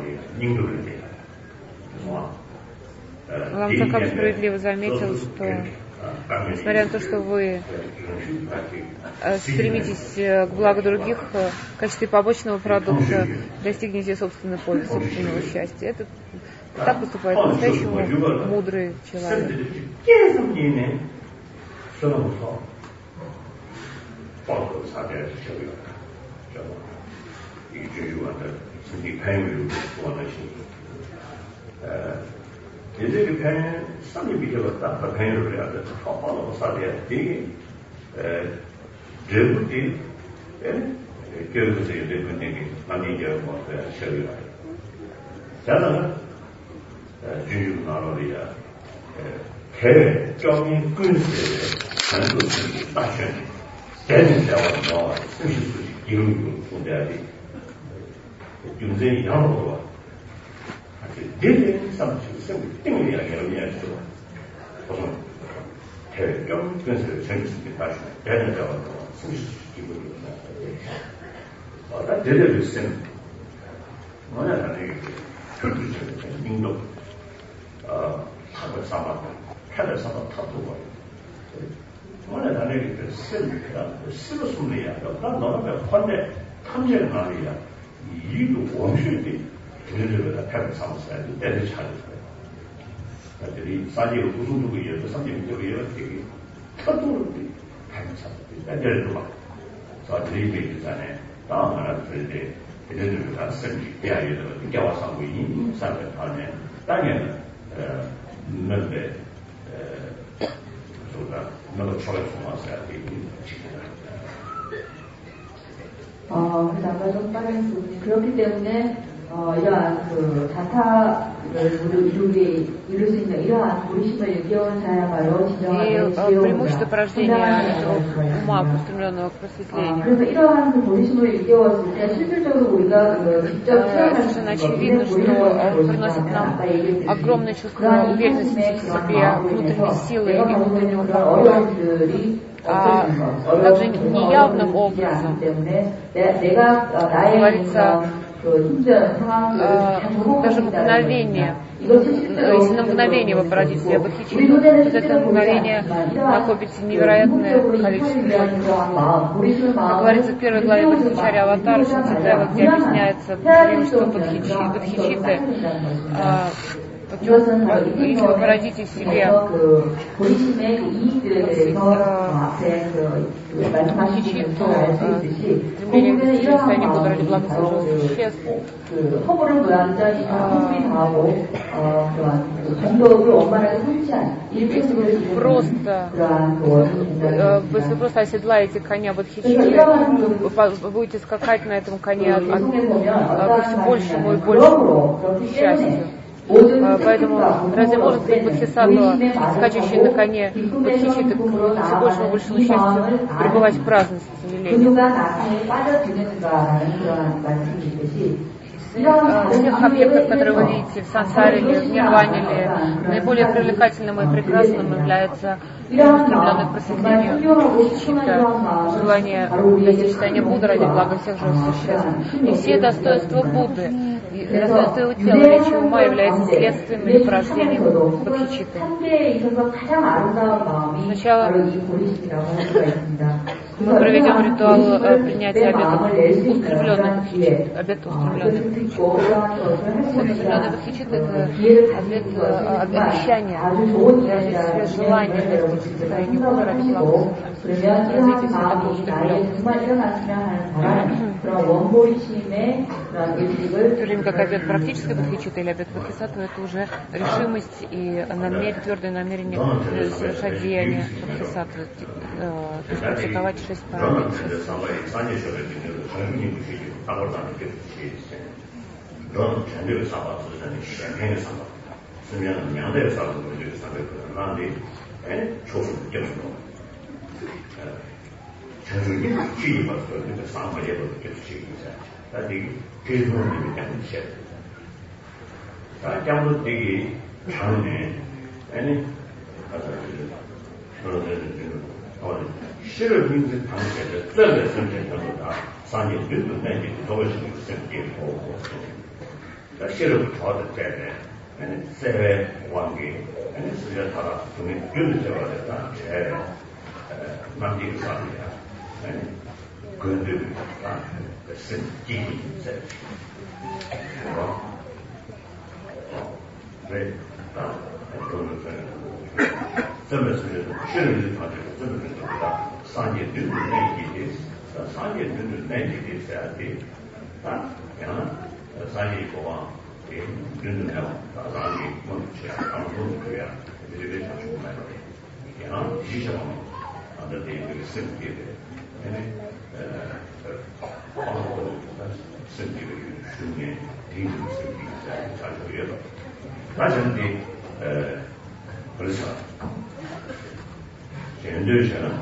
Ламсакам справедливо заметил, что несмотря на то, что вы стремитесь к благу других, в качестве побочного продукта достигнете собственной пользы, собственного счастья. Это так поступает по-настоящему мудрый человек. 이제 그 편에 삼이 비켜봤다. 그 편을 해야 돼. 파파로 사대야 돼. 제부디 교육에서 이제 분위기 많이 이제 뭐 처리가. 자는 주주 나로리야. 개 정이 근세에 한국이 다시 대는 자원 수시수 이런 분들이 굉장히 양으로 대대 삼십 생물이 아니라서 보통 대경 근세를 전수를 다시 대는 자원 수시수 기분이 나 대대를 쓴 뭐냐 하는 그것도 민족 사고 사막 해를 사막 타도가 뭐냐 하는 그 쓸까 쓸을 숨이야 나 너는 환대 탐지를 말이야 이도 원수인데 그들을 다 해를 삼았어야 돼 때를 찾을 거야 그들이 사지로 우승두고 이어서 삼진적으로 이렇게 타도를 해를 삼았대 때를 막 사지를 얘기 전에 다음 하나 들을 그들을 다 쓴지 대하여도 깨와서 보이니 사를 하네 땅에는 는데 저가 너무 초라해서 왔어야 되는 그래서 아까 좀 빠른 부분이 그렇기 때문에 이러한 그 자타를 이룰 수 있는 이러한 고리심을 일깨운 자야말로 진정한 преимущество порождения этого ума, устремленного к просветлению. 그래서 이러한 그 고리심을 일깨웠을 때 실질적으로 우리가 직접 совершенно очевидно, что он приносит нам огромное чувство уверенности в себе, внутренней силы и внутреннего покоя. Также неявным образом говорится, даже мгновение, если на мгновение вы породите себе бодхичитту, то это мгновение накопите невероятное количество. Как говорится в первой главе Бодхичарья Аватара Шантидева, где объясняется преимущество бодхичитты, если вы породите в себе бодхичитту, стремление к состоянию мудрости ради блага всех существ, просто, если вы просто оседлаете коня бодхичитты, вы будете скакать на этом коне ко все большему и большему счастью. Поэтому разве может быть бодхисаттва, скачущий на коне бодхичитты, к все большему и большему счастью, пребывать в праздности лени? Всех объектов, которые вы видите в сансаре или в нирване, или наиболее привлекательным и прекрасным является устремленное к просветлению бодхичитта, желание достичь состояния Будды ради блага всех живых существ. И все достоинства Будды, достоинство его тела, речи ума является следствием или порождением бодхичитты. Сначала мы проведем ритуал принятия обета устремленной бодхичитты. Обет устремленной бодхичитты. Устремленной бодхичитты — это обет обещания, развить себе желание достичь состояния Будды ради блага развития себя такого устремленности. В то время как обет практической бодхичитты или обет бодхисаттвы — это уже решимость и твердое намерение совершать деяния бодхисаттвы, то есть практиковать 6 парамитр. 실을 민지 당시에 썰을 선택하다 산이 눈도 내지 도시를 선택하고 실을 좋아할 때 세회 왕기 수저 타라 중에 균을 잡아야 제 남기를 사람이야 근데 그 신기 세 네, 돈을 썰을 실을 가지고 썰을 다 산에 눈을 내기에 산에 눈을 내기에 있어야지. 그냥 산이 보아 눈을 내고 산이 멈추야 아무도 그래야 이제 자주 말해. 그냥 지시하면 안 돼. 이게 생기게 돼. 생기게 중에 뒤는 생기게 잘 보여요. 다시는 그래서 전도시는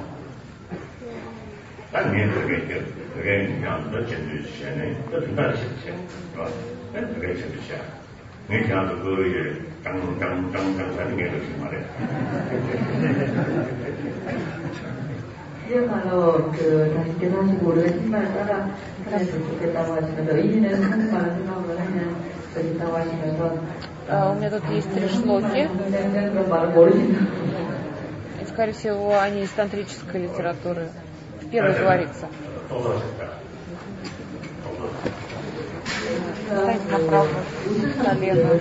당연히 그게 그냥 더 전도시네 더 된다는 뜻이죠. 그게 전도시야. 내가 그거에 깡깡깡깡 하는 게 그렇게 말해. 그야말로 다시께서 하시고를 신발을 따라 살았으면 좋겠다고 하시면서 의지는 한국말을 생각을 하는 것이라고 하시면서 У меня тут есть 3 шлоки. И, скорее всего, они из тантрической литературы. В первой говорится. Встаньте направо, налево.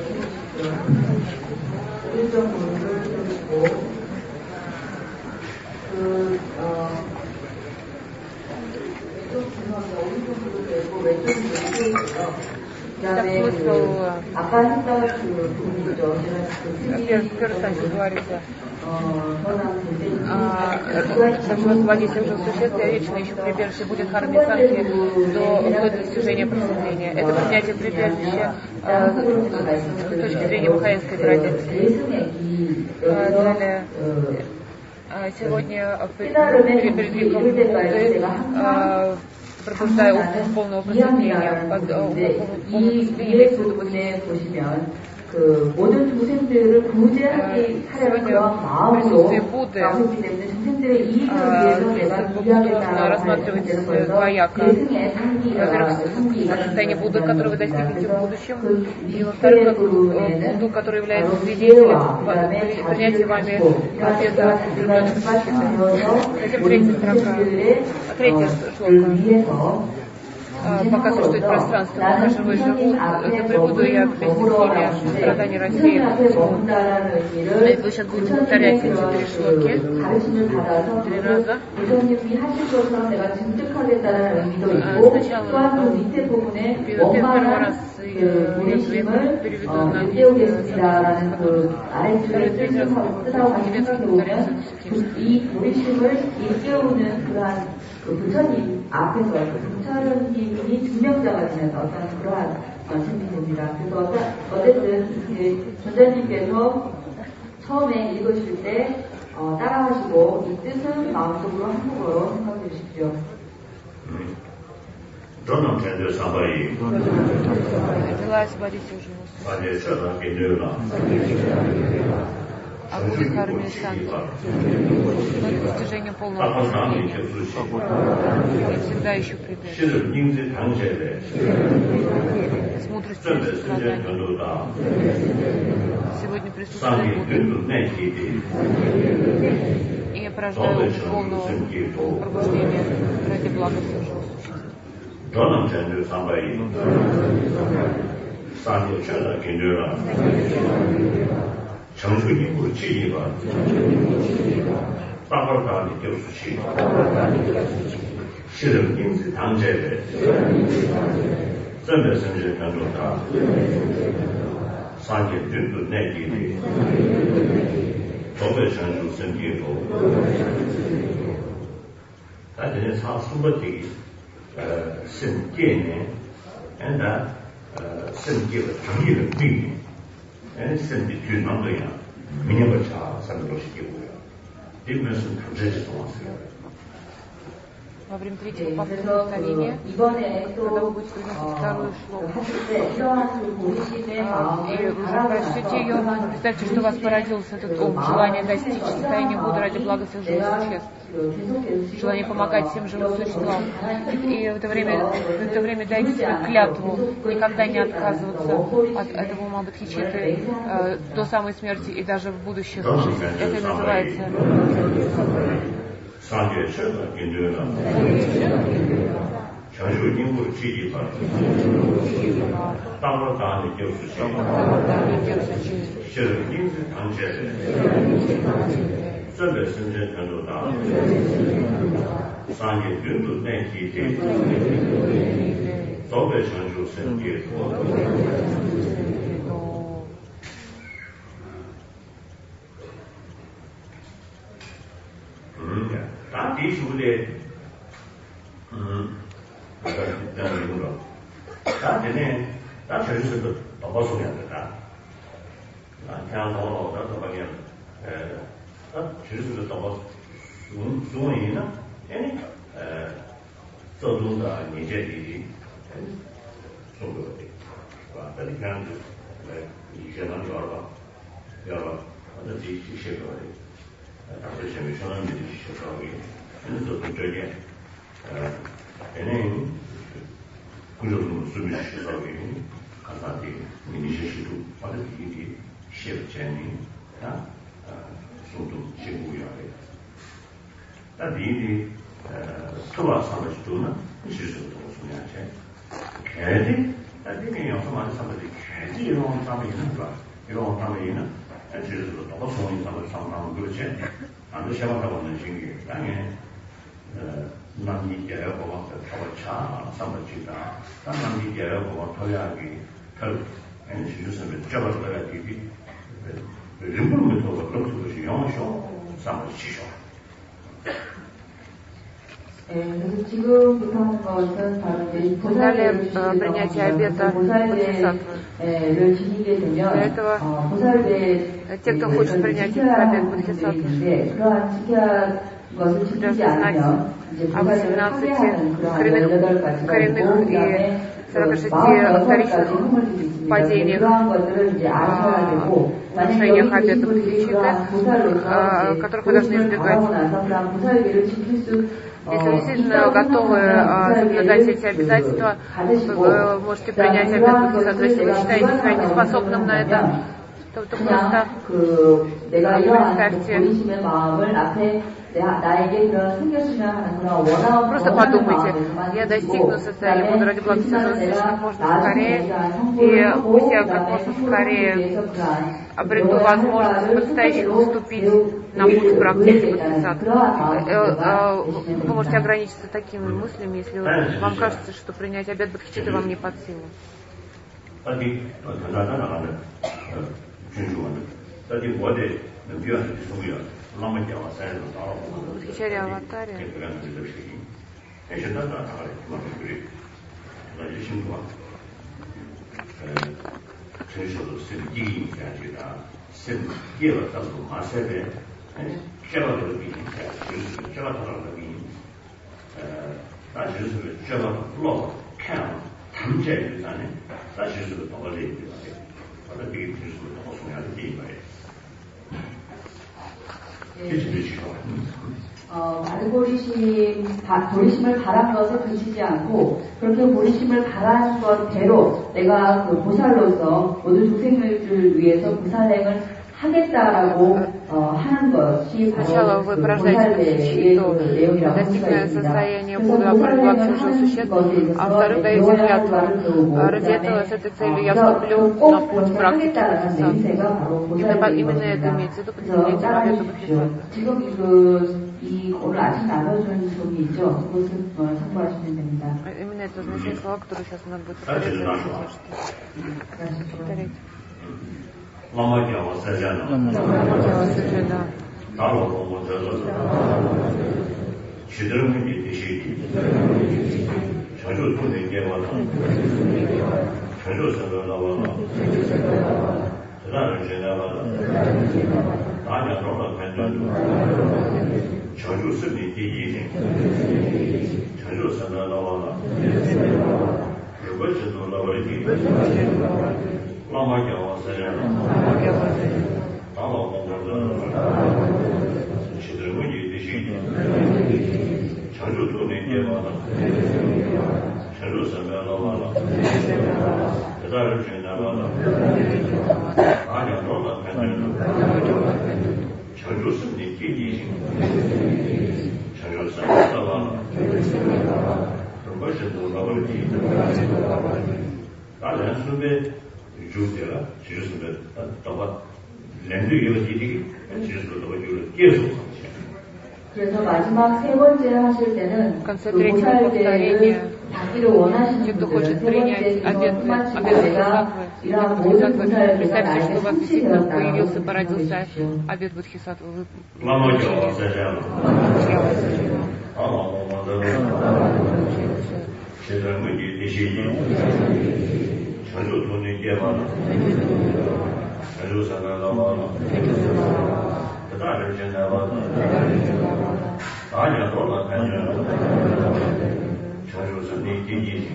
Так смысл, первый станции говорится, также освободить всех живых существ, и вечно еще прибежище будет Харми Санки до достижения просветления. Это принятие прибежища с точки зрения махаянской братья. Далее, сегодня перед ликом Будды, пробуждая ум полного просветления, полного просветления имеется в виду 모든 조생들을 구제하게 하려는 마음으로 나오기 때문에 조생들의 이익을 위해서 내가 이해하겠다라고 대승의 상기가 состояние Будды, которое вы достигнете в будущем, и во-вторых, как Будду, который является свидетелем принятия вами ответа влюбленных существ. Затем третья шлока. Показывает, что это пространство, пока живые живут, это прибуду я вместе с ними страданий России. Вы сейчас будете повторять эти 4 шлоки 3 раза. Сначала первый раз я переведу на немецкий 부처님 앞에서 부처님이 증명자가 되는 어떤 그러한 셈이 됩니다. 그래서 어쨌든 전자님께서 처음에 읽으실 때 따라하시고 이 뜻은 마음속으로 한국어로 생각해 주십시오. 저는 현재 상바이 아니 저는 개념이나 Харми Санки, достижение полного просветления. Я всегда ищу прибежище. С мудростью и состраданием. Сегодня присутствует Будда. И я порождаю полного пробуждения ради блага всех живых существ. 저는 현재 상바이 상계 최다 개념이나 정수님으로 지휘가 땅을 다하는 교수시 실험 인지 당제를 전대 선질 변조다 상계 뒷도 내기리 조배 전수 선기도 다들 사수버티기 신계네 엔다 신계의 정의를 비 선비 균망도야 민영을 잘 산도시키고요. 이면은 감사해서 왔어요. Во время третьего повторения, когда вы будете приносить вторую шлоку, и вы прочтете ее, представьте, что у вас породился этот ум, желание достичь состояния Будды ради блага всех живых существ, желание помогать всем живым существам. И в это время дайте себе клятву никогда не отказываться от этого ума Бодхичитты до самой смерти и даже в будущих жизнях. Это и называется 상계 최다 개념이나 전수 인구를 지휘가 땅을 다하는 교수시 실험 인지 당제를 전대 선진 변조다 상계 균도 내기대 조배 전수 선기도 다 뒤수부대 이런 거. 다 되네. 다 저기서도 더 소리 안 된다. 그냥 더 방향 저기서도 더 수원이나 아니 저도가 이제들이 somebody. But the kind of 이제는 여러 어디 시시거리. 앞에 재미있는 일이 시작하기. 그래서 그쪽에 얘는 구조로 수비 시작하기. 간단히 미니시시도 받기 시작되니 다 소도 시고요. 다들 토와서도 실수도 소리하지. 걔들이 나중에 영상만 사람들이 걔들이 이런 사람이 있는 거야. 이런 사람이 있는 실수도 더 좋은 사람을 상담하는 그렇지. 안 시작하고 있는 중에 땅에 남이 여러분 타고차 삼을지다 남이 여러분 토야기 털 아니 주스는 잡아서야 되기 림불부터 그렇게 영쇼 삼을지쇼. 그래서 지금부터 하는 것은 바로 이제 보살을 지니게 되면 보살의 지켜야 되는데 그러한 지켜야 것을 지키지 않으면 이제 보살을 파괴하는 그러한 18가지가 있고 그다음에 46가지 허물들이 있습니다. 그러한 것들을 이제 아셔야 되고 만약에 여기 계신 분들이 그러한 보살로서 которых вы должны избегать. 보살계를 지킬 수 Если вы действительно готовы соблюдать эти обязательства, вы можете принять обет Бодхисаттвы. Если вы считаете себя неспособным на это, то просто подумайте, я достигну состояния, буду ради блага совершенно как можно скорее, и пусть я как можно скорее обрету возможность по-настоящему вступить на путь практики Бодхисаттвы. Вы можете ограничиться такими мыслями, если вам кажется, что принять обет Бодхичитты вам не под силу. Бодхичарья Аватария. 보리심을 바란 것에 그치지 않고 그렇게 보리심을 바란 것대로 내가 그 보살로서 모든 중생들을 위해서 보살행을 하겠다라고 하는 것이 바로 그 보살의 내용이라고 할 수가 있습니다. 그래서 보살행을 하는 것에 있어서 ради этого, с этой целью я вступлю на путь практики Бодхисаттвы. Именно это имеется в виду под принятием обета Бодхисаттвы. 지금 오늘 아침 나눠준 종이 있죠. 그것을 참고하시면 됩니다. Именно это означает слова, которые сейчас нам будут повторять. Ламадьява Саджана. Дарвахому Джазаза. Шидрамуни Дишити. Чанчу Туни Гевана. Чанчу Саганавана. Тадана Дженавана. Таня Рома Пенджану. Чанчу Сыни Дигини. Чанчу Саганавана. Рубачану Лаварики. Ламадьява Саджана. Дарвахому Шидрамуни Дишити. Чанчу Туни Гевана. Чанчу Саганавана. Тадана Дженавана. Таня Рома Пенджану. Чанчу Сыни Дигини. Чанчу Саганавана. Рубачану Лаварики. 다른 수배 주제가 지수배 더바 랜드기가 지기 지수도 계속 그래서 마지막 세 번째 하실 때는 보살제를 받기를 원하시는 분들은 세 번째 끝마치고 내가 이러한 모든 보살을 나에게 성취되었다 보내주십시오. Обет Бодхисаттвы. 전주 돈이 깨봐라. 전주 사나가봐라. 그다음에 지나봐라. 아니야, 너가 아니야. 전주 선이 끼기.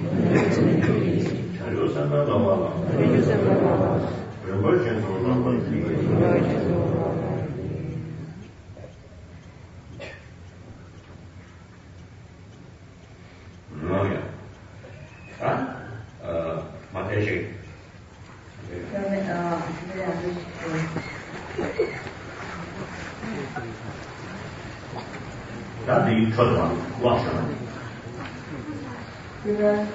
전주 사나가봐라. 그걸 전주로 가봐라.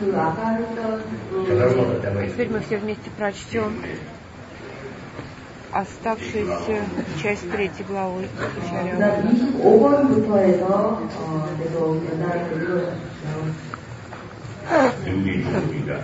Теперь мы все вместе прочтем Оставшуюся часть 3 главы Ачарья. 25번부터 해서 계속 연락을 이루어주십시오. 능리주입니다.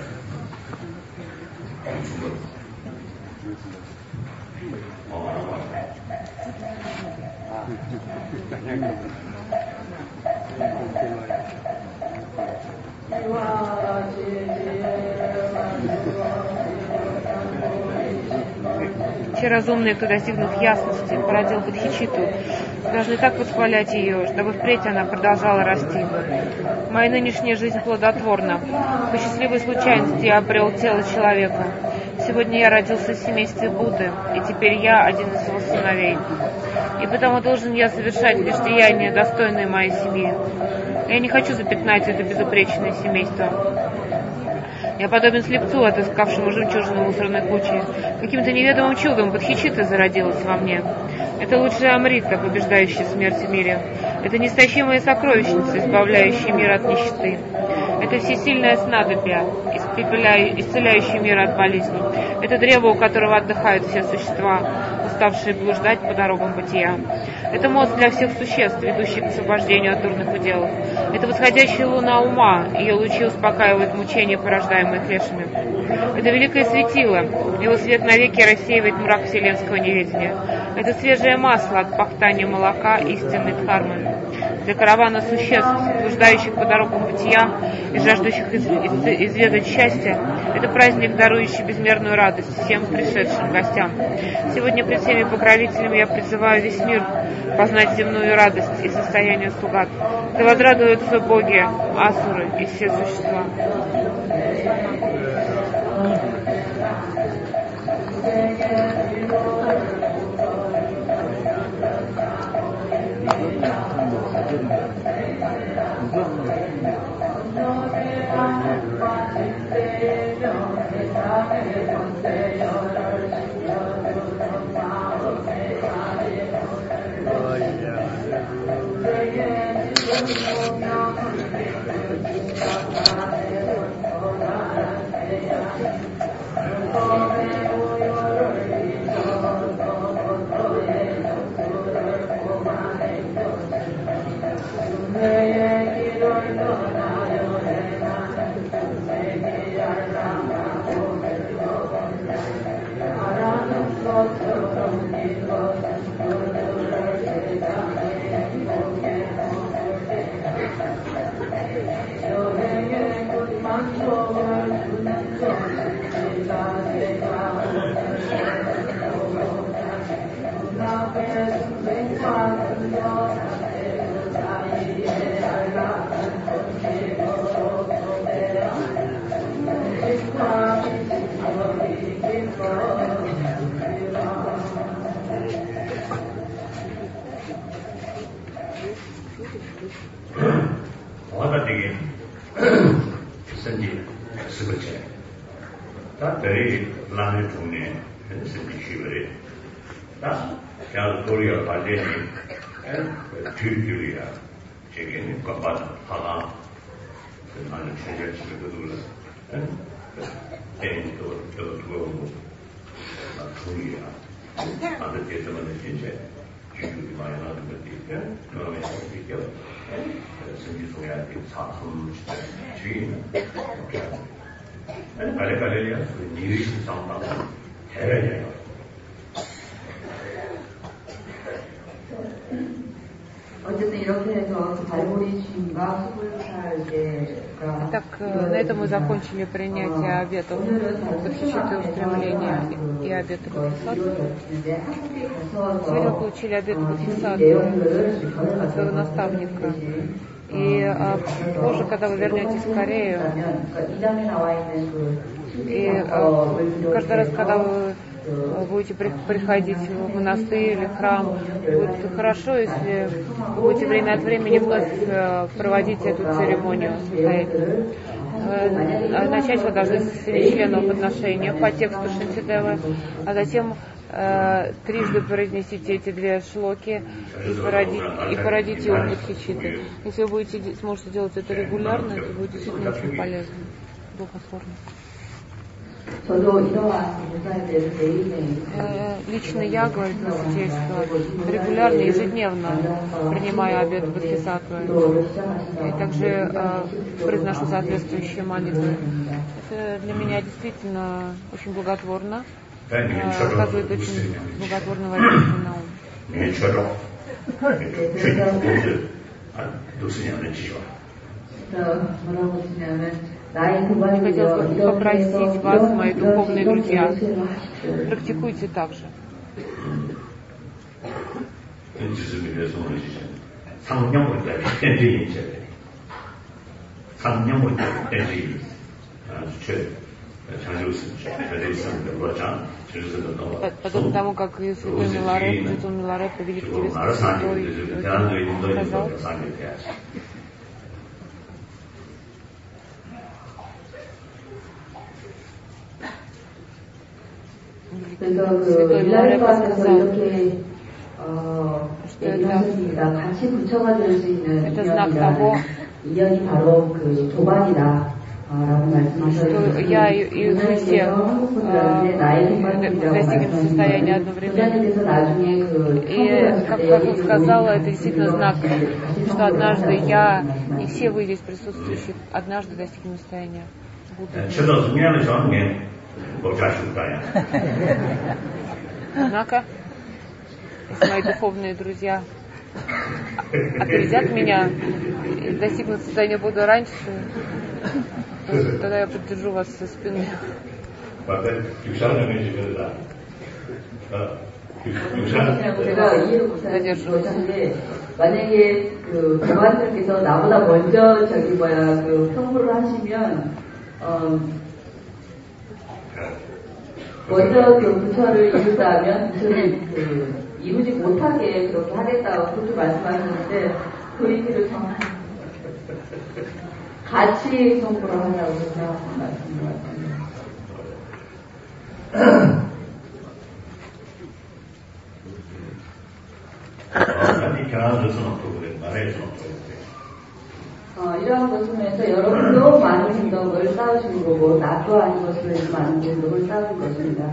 Те разумные, кто достигнув ясности, породил Бодхичитту, должны так восхвалять ее, чтобы впредь она продолжала расти. Моя нынешняя жизнь плодотворна. По счастливой случайности я обрел тело человека. Сегодня я родился в семействе Будды, и теперь я один из его сыновей. И потому должен я совершать лишь деяния, достойные моей семьи. Я не хочу запятнать это безупречное семейство. Я подобен слепцу, отыскавшему жемчужину в мусорной куче. Каким-то неведомым чудом Бодхичитта зародилась во мне. Это лучшая Амрита, побеждающая смерть в мире. Это неистощимая сокровищница, избавляющая мир от нищеты. Это всесильное снадобье, исцеляющее мир от болезней. Это древо, у которого отдыхают все существа, уставшие блуждать по дорогам бытия. Это мост для всех существ, ведущих к освобождению от дурных уделов. Это восходящая луна ума, ее лучи успокаивают мучения, порождаемые клешами. Это великое светило, его свет навеки рассеивает мрак вселенского неведения. Это свежее масло от пахтания молока истинной дхармы. Для каравана существ, блуждающих по дорогам бытия и жаждущих изведать счастье, это праздник, дарующий безмерную радость всем пришедшим гостям. Сегодня пред всеми покровителями я призываю весь мир познать земную радость и состояние сугат. Да возрадуются боги, асуры и все существа. Так, на этом мы закончили принятие обетов Бодхичитты устремления и обеты Бодхисаттвы. Сегодня мы получили обет Бодхисаттвы от своего наставника. И позже, когда вы вернетесь в Корею, и каждый раз, когда вы будете приходить в монастырь или храм, будет хорошо, если вы будете время от времени вновь проводить эту церемонию самостоятельно. Начать вы должны с 7 членов подношения по тексту Шантидевы, а затем трижды произнесите эти 2 шлоки и породите ум Бодхичитты. Если вы сможете делать это регулярно, это будет действительно очень полезно, духотворно. Лично я, говорит на свидетельство, регулярно, ежедневно принимаю обет Бодхисаттвы и также произношу соответствующие молитвы. Это для меня действительно очень благотворно, оказывает очень благотворное воздействие на ум. Я хотела бы попросить вас, мои духовные друзья, практикуйте так же. Подобно тому, как и святой Миларет, святой Миларет, великий тибетский святой, сказал, святой Миларет сказал, что это знак того, что я и мы все достигнем состояния одновременно. И, как он сказал, это действительно знак, что однажды я и все вы здесь присутствующие однажды достигнем состояния Будды. Однако, если мои духовные друзья опередят меня и достигнут состояния Будды раньше, то тогда я поддержу вас со спины. задерживаюсь. 만약에 교관님께서 나보다 먼저 평부를 하시면 먼저 부처를 이루다면 부처를 이루지 못하게 그렇게 하겠다고 그렇게 말씀하셨는데 그 의미를 정말 같이 성부를 하려고 생각하는 말씀인 것 같습니다. 이러한 것을 여러분도 많은 행동을 쌓으신 거고 나도 아닌 것을 많은 행동을 쌓은 것입니다.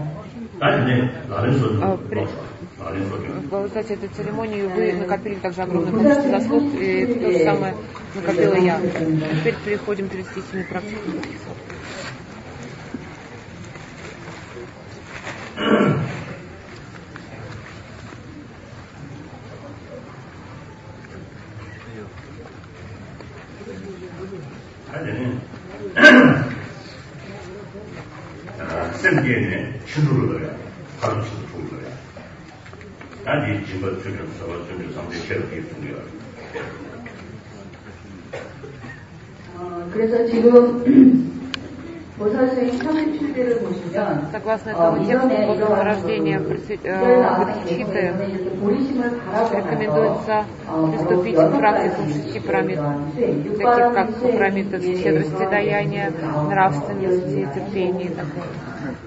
В результате этой церемонии вы накопили также огромное количество заслуг, и то же самое накопила я. Теперь переходим к 37 практикам Бодхисаттвы. 쌤기에는 신으로 넣어야 가르쳐서 좋은 거야. 난이 집을 주면서 좀 상대 괴롭게 중요해. 그래서 지금 보살스님 37개를 보시면 согласно этому тексту, после рождения Бодхичитты рекомендуется приступить к практикам 6 пирамид, таких как пирамида щедрости даяния, нравственности, терпения и так далее.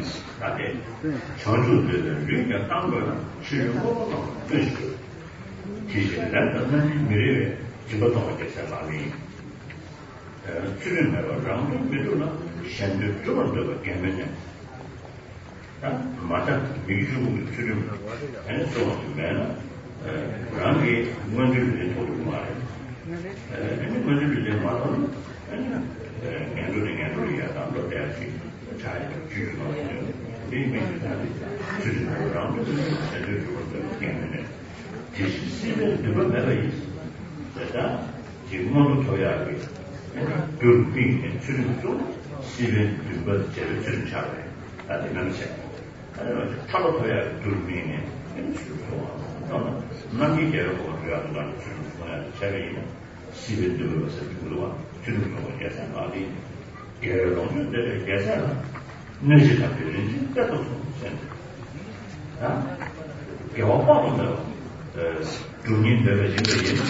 맞아, 미주국 출연, 아니 좀 랑이 문제를 도둑 말해. 아니 문제를 말하는 아니 낸도리야 담도 대야지. 잘 주는 이미지다니 주는 랑도 제대로 좀 깨면은 디시스는 누가 내가 있어. 제가 지금으로 줘야 돼. 그 주는 좀 시는 누가 제대로 주는 잘해. 나도 남자. 타로토야 둘미네 주로 남이 계속 우리가 난 주로 제가 이는 시를 들어서 주로와 주로 예산 어디 예를 들면 내가 예산 내지 답변이 진짜도 좀 아? 개화파는 돈이 되어진다 얘는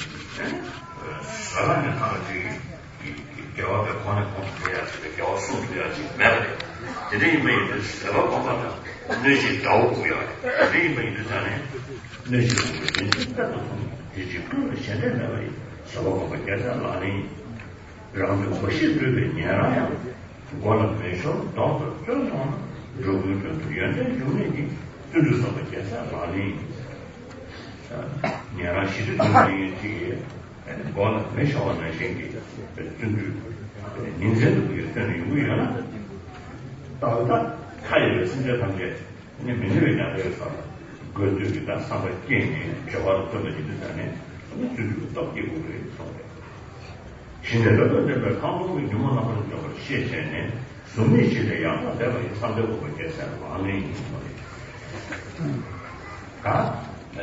사람이 하나지 개화가 권에 공부해야지 개화 수업해야지 매일 이제 매일 세번 공부하자 내지 나오고요. 이 매일 전에 내지 진짜도 이제 그 현재 나와요. 저거 보니까 많이 라운드 훨씬 들으면요. Guala Mesho, Doctor, Johnson, Jobu, Yanda, Juni, Judu Jessa, Lali, Niarashi, Guala Mesho, and I think Ninja, Yuyana, Daughter, Kaya, Sinja Tange, and the Minimum good to do that somewhere game, Java, and to stop you. 신뢰를 강도의 유문하는 쪽을 시행해 수미시의 양과 내가 상대적으로 계산을 많이 가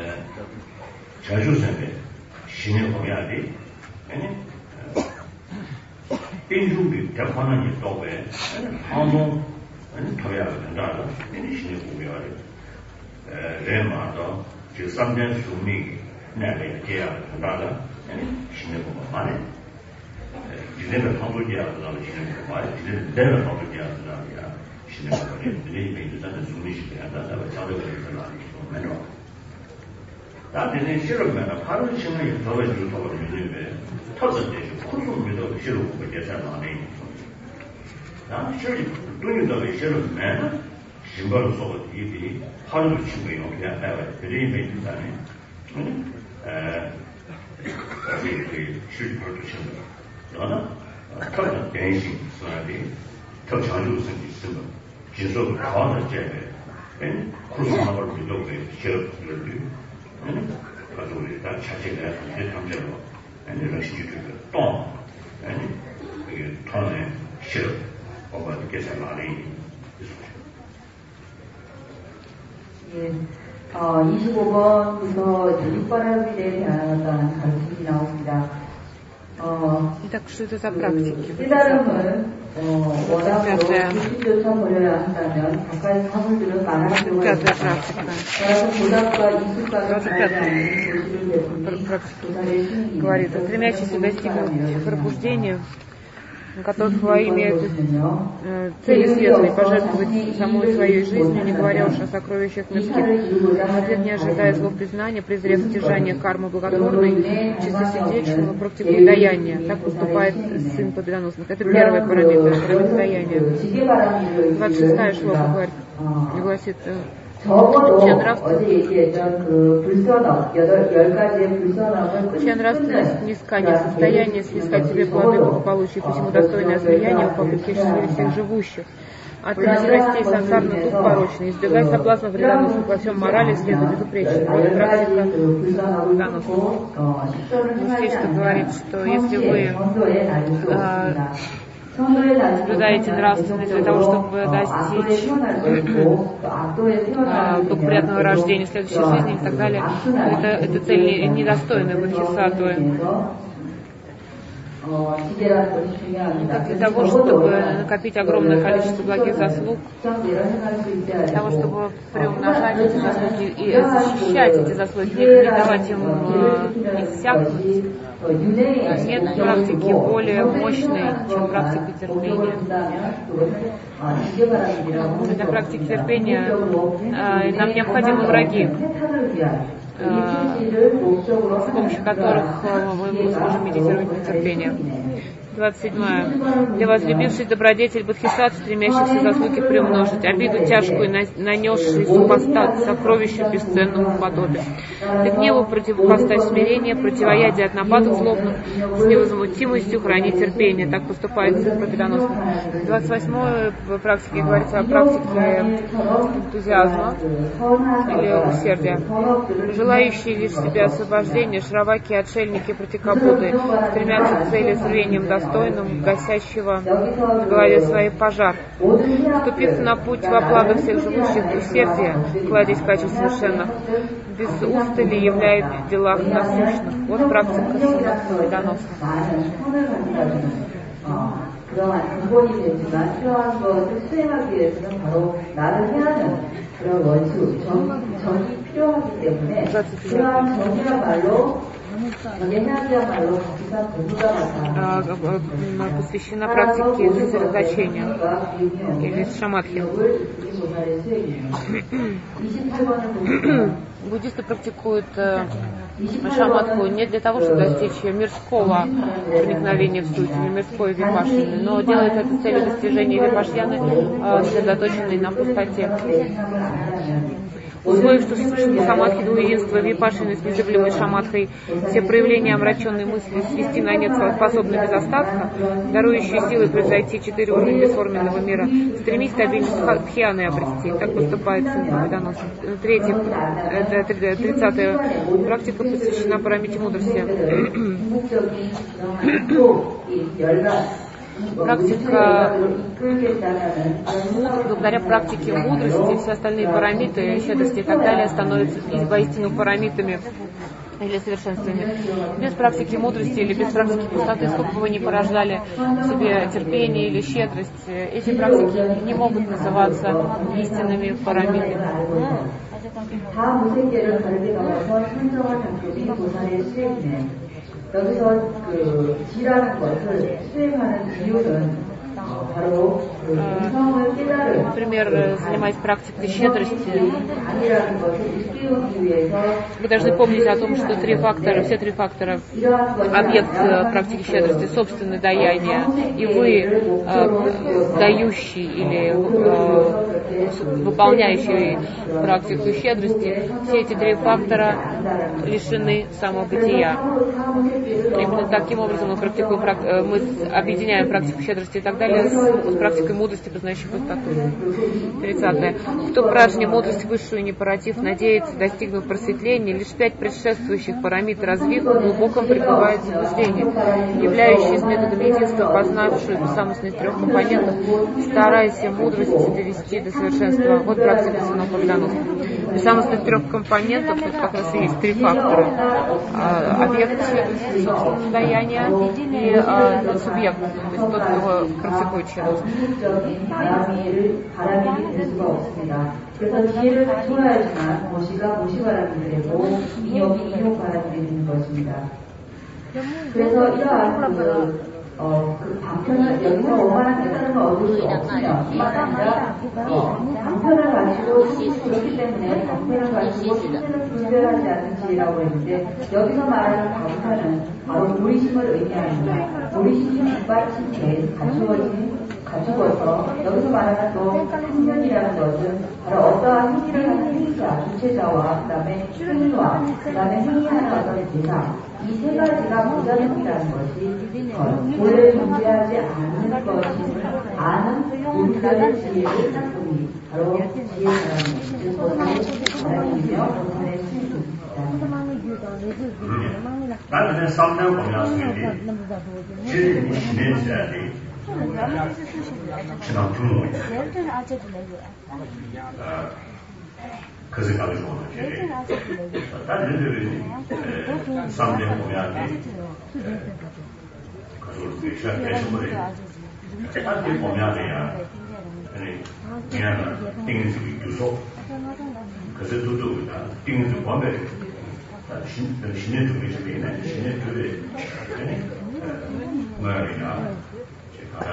자주선에 신의 공약이 아니 인중비 대판은 있다고에 항공 아니 토야 된다고 신의 공약이 레마도 그 상대 수미 내가 계약 된다고 아니 신의 공약만에 내가 방법이야라고 하시는 거 말이야. 내가 방법이야라고 하시는 거 말이야. 내가 이제는 숨이시게 한다고 자료를 들어가는 거. 나한테 싫으면 바로 신을 더 주도록 믿는데 터졌대. 그런 믿어 싫고 계산 안 해. 나 싫이 돈이 싫으면 신발을 써도 이게 하루를 치고 그냥 해야 그래 믿는다네. 그 실패를 주시는 거. 그러나 특별한 대신 수학이 더 자주성이 있으면 지속을 가능한 제에 구성하고 비도에 시험을 가지고 일단 자체가 이제 당장으로 러시아주가 또 이게 통해 시험 어머니 계산 많이 예. 25번부터 6번에 대한 가르침이 나옵니다. Итак, что это за практики? 깨달음은 원하고 규칙조차 버려야 한다면 가까이 사물들은 말할 필요가 있다. 따라서 보답과 이익과를 가하지 않는 도시를 베풀이 говорит, стремящийся достигнуть пробуждения, которых во имя цели светлой пожертвовать самой своей жизнью, не говоря уж о сокровищах мирских, в ответ не ожидая злов признания, презрев стяжание кармы благотворной, чистосердечного, практикуя даяние. Так поступает сын победоносных. Это первая параметр даяния. 26-я шлока говорит, гласит, чья нравственность низка, не в состоянии снискать себе плоды благополучия, посему достойное слияние в попытке счастливее всех живущих. От страстей сансарный дух порочный, избегай соблазна вредоносных во всем морали, следует безупречно. Вот практика вредоносных. Здесь говорит, что если вы соблюдаете нравственность для того, чтобы достичь благоприятного рождения, следующей жизни и так далее, эта цель недостойна бодхисаттвы. Для того, чтобы накопить огромное количество благих заслуг, для того, чтобы приумножать эти заслуги и защищать эти заслуги, не давать им иссякнуть, нет практики более мощной, чем практика терпения. Для практики терпения нам необходимы враги, с помощью которых мы сможем медитировать на терпение. 27. Для возлюбивших добродетель бодхисаттв, стремящихся заслуги приумножить, обиду тяжкую, нанесший супостат, сокровищу бесценному подобию. Ты гневу противопоставь смирение, противоядие от нападок злобных, с невозмутимостью храни терпение. Так поступает сын победоносный. 28 в практике говорится о практике энтузиазма или усердия. Желающие лишь себе освобождения, шраваки, отшельники, протикапуты, стремятся к цели с рвением достойным, гасящего в голове своей пожар. Вступив на путь во благо всех живущих, усердия, кладезь качеств совершенных, без устали являет в делах насущных. Вот практика сына победоносных. 그동안 근본이 되지만 필요한 것을 수행하기 위해서는 바로 나를 해하는 그런 원수, 정이 필요하기 때문에 그러한 정이야말로 посвящена практике сосредоточения или шамадхи. Буддисты практикуют шамадху не для того, чтобы достичь мирского проникновения в суть, или мирской випашины, но делают это с целью достижения випашьяны, сосредоточенной на пустоте. Усвоив, что самадхи двуединства випашины с незыблемой шамадхой все проявления омраченной мысли свести на нет способны без остатка, дарующие силы превзойти 4 уровня бесформенного мира, стремись стабильность дхьяны обрести. Так поступает сын победоносный. 30-я практика посвящена парамите мудрости. Практика, благодаря практике мудрости, все остальные парамиты, щедрости и так далее становятся воистину парамитами или совершенствами. Без практики мудрости или без практики пустоты, сколько бы вы ни порождали в себе терпение или щедрость, эти практики не могут называться истинными парамитами. 여기서 지라는 것을 수행하는 이유는 바로 이성을 깨달은. Например, занимаясь практикой щедрости, вы должны помнить о том, что все три фактора, объект практики щедрости, собственное даяние, и вы, дающий или выполняющий практику щедрости, все эти три фактора лишены самобытия. Именно таким образом мы объединяем практику щедрости и так далее с практикой мудрости, познающей пустоту. 30. Кто пражня мудрость высшую не породив, надеется, достигнув просветления, лишь 5 предшествующих парамит развив, в глубоком пребывает в заблуждении, являющийся методом единства, познавшую самость из 3 компонентов, стараясь мудрости довести до совершенства. Вот практика сынов победоносных. Самость из 3 компонентов, это как раз и есть 3 фактора. Объект собственного даяния и субъект, то есть тот, кто практикует щедрость. 그래서 지혜를 갖춰야지만 모시가 모시바람이 되고 인욕이 인욕바람이 되는 것입니다. 그래서 이러한 그 방편을 여기서 원만한 깨달음을 얻을 수 없으면 뿐만 아니라 방편을 가지고 그렇기 때문에 방편을 가지고 신체를 분별하지 않는 지혜라고 했는데 여기서 말하는 방편은 바로 도리심을 의미합니다. 도리심이 뒷받침 된 갖추어서 여기서 말하는 또 행변이라는 것은 바로 어떠한 행위를 하는 행위자, 주체자와 그 다음에 행위와 그 다음에 행위하는 어떤 대상 이 세 가지가 부자성이라는 것이 본래 존재하지 않는 것임을 아는 우리들의 지혜를 보니 바로 지혜라는 즉 보살의 바람이며 보살의 수입입니다. 나는 삼년 공양수인데 지혜를 지내줘야 돼. 지난 중국에 그 생각을 좋아하는 게 다른 애들이 3년 공양이 그걸 시간 대신에 딴데 공양이야 그냥 띵수 유소 그래서 두두가 띵수 보면 신의 중심이네 신의 둘이 뭐야 제가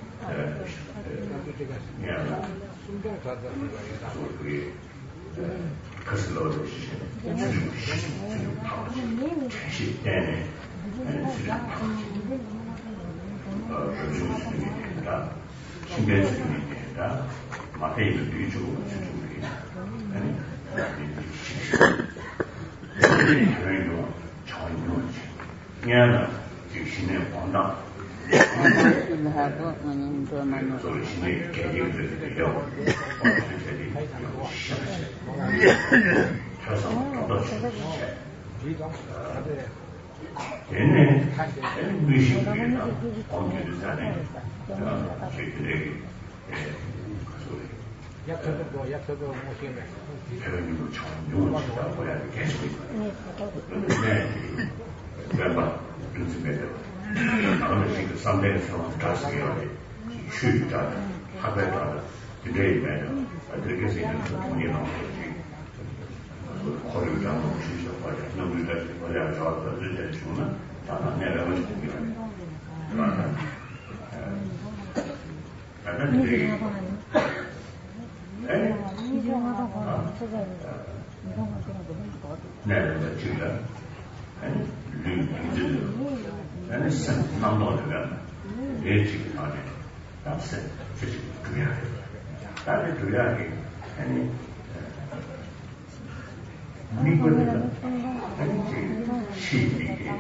그냥 그게 그것을 넣어주시면 주주 때문에 주주입니다. 신변주입니다. 마페이도 위주고 주주입니다. 교회도 전혀 그냥 신의 원당 소리 신의 개개들이요. 얘네 의식입니다. 언제든지 저희들에게 배우님도 전용을 시다고 해야 계속 있어요. 그런데 내가 연습해서 나는 지금 300에서 가스기가 휴일자 하베다 today matter. 그렇게 해서 이제 돈이 나오는 거지. 거류장 주셔 버려. 너무들 버려 저도 이제 주는 다 내려가 주는 맞아. 내려가 주라. 아니 류지. 아니 선 남도가 예측 안에 답세 지지 그래야 돼. 다들 그래야 돼. 아니 미국은 아니 시비게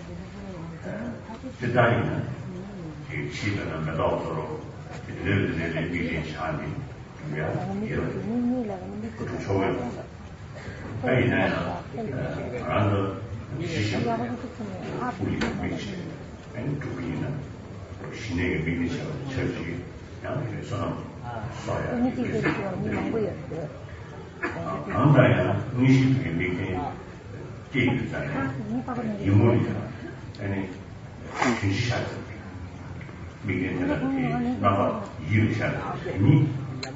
대단히는 이 시비는 나도로 늘늘 미리 차니 그래야 이런 그 좋은 아이는 안도 시시 우리 미치 아니 두기는 신의 미리셔 철지 양에서 써야 안다야 의식이 미게 게임이잖아요. 유머리잖아. 아니 진실하지. 미게 되는 나가 이유잖아. 이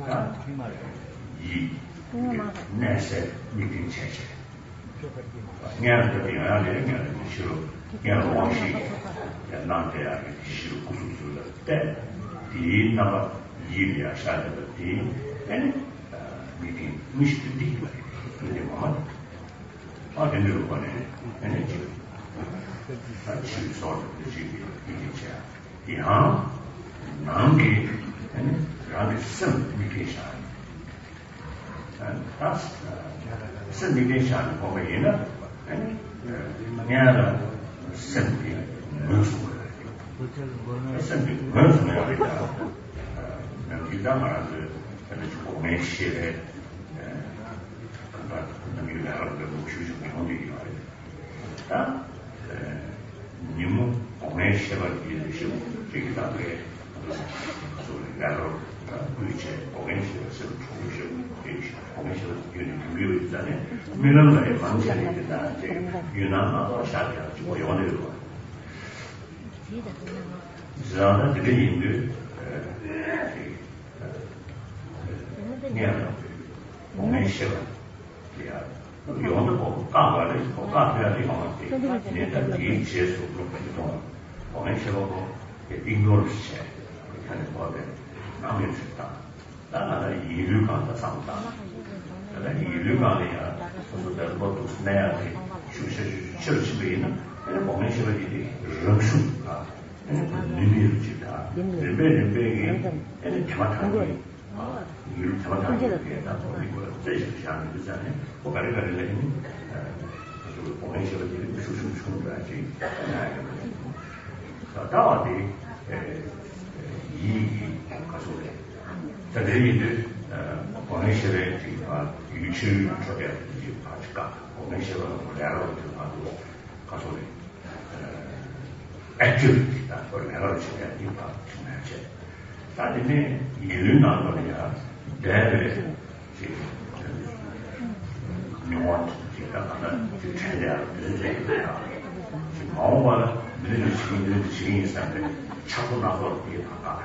내세 미팅 체제. 그냥 그냥 그냥 싫어. 그냥 왕시 나한테 싫어 구수수를 때이 나가 이유야 사는 데 아니 미팅 미식도 되고 근데 뭐 되는 거네. 아니 지금 같이 서로 지금 이게 야 남기 아니 라는 선 미팅샤 선 미팅샤 보면은 아니 내가 선비 무슨 선비 무슨 말이야 남기다 말하는 공연 시에 남기를 하라고 무시하고 공연이 말이야. 니무 공연 시에 이르시고 저기다 그래. 소리가로 그렇지 공연 시에서 조금씩 공연 시에 이런 비교 있잖아요. 이런 거에 방식이 된다. 유난하고 샤야 뭐 연애로. 저는 되게 인도 공연 시에用的干过来，干出来的方法，你的第一接触都很重。我们学过也顶多是钱，看得过的，哪里知道？当然了，一流岗的上当，那一流岗的呀，就是在我都是那样的，就是为呢，我们学的人数啊，人民有其他，人民他妈谈的。이를 잡아당기는 게 나도 이거 제시하지 않는 거잖아요. 뭐가를 가려면 그 공연시를 이렇게 수술 주는 거지. 다와디 이 가서래. 자 내일들 공연시를 지금 유출 쪽에 이제 같이가 공연시를 내려고 들어가고 가서래. 액티비티다. 그걸 내가 지금 이거 정말지. 다음에 일을 나는 거야. 대외 영원 제가 하는 최대한 늘려야 마음과 늘리는 지금 있는데 자꾸 나서 이게 다가.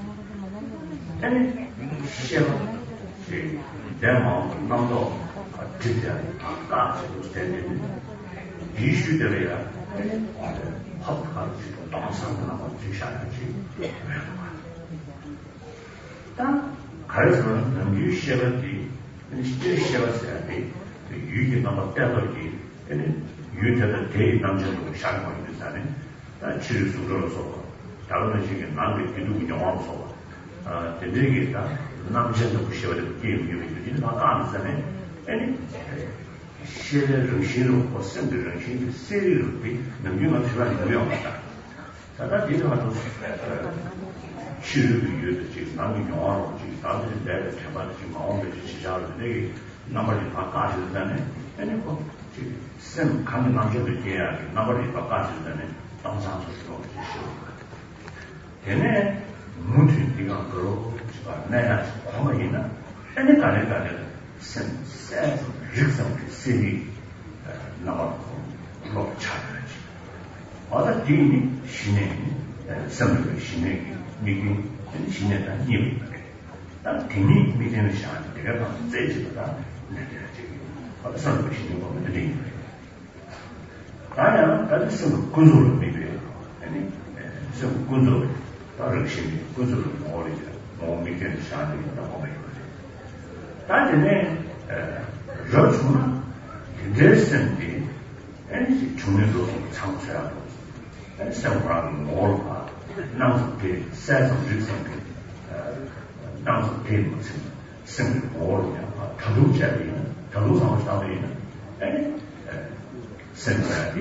아니 시험 내 마음 남도 진짜 다가 되는 비슈들이야. 합하는 당상하고 주셔야지. 딱 가르쳐는 남유 시험이 실제 시험을 때 유기 넘어 때버리 얘는 유대의 대 남자도 샤고 있는 사람은 다 치료수로서 다른 식의 남의 기둥이 영화로서 되게다 남자도 시험을 게임이 다 가능하네. 아니 시험을 시로 벗는다는 게 세리를 남유만 수반이 되어왔다. 자, 이제부터 치료를 위해서 지금 남이 영화로 지금 다들 내가 제발 지금 마음에 지시자를 내게 나머지 바꿔주다네. 아니 뭐 지금 쌤 가는 남자들 해야 나머지 바꿔주다네. 당상적으로 지시오. 걔네 무슨 네가 그러고 내가 가만히나 아니 가네 쌤 직성 세리 나머지 뭐 찾아야지. 어디 뒤니 신의 쌤을 신의 미긴 신에다 니미 난 괜히 미대는 시간 내가 봐 제지보다 내가 지금 上个行政部门的领域。当然，但是生活工作了那边，生活工作到这个心里，工作了我的，我每天下的到后面有的。但是呢，热衷呢，人生的，从那时候唱出来了，生活上我的话，那是对三种人生的，那是对我们生活我的啊，他都在里面，他都上上里面，生出来的，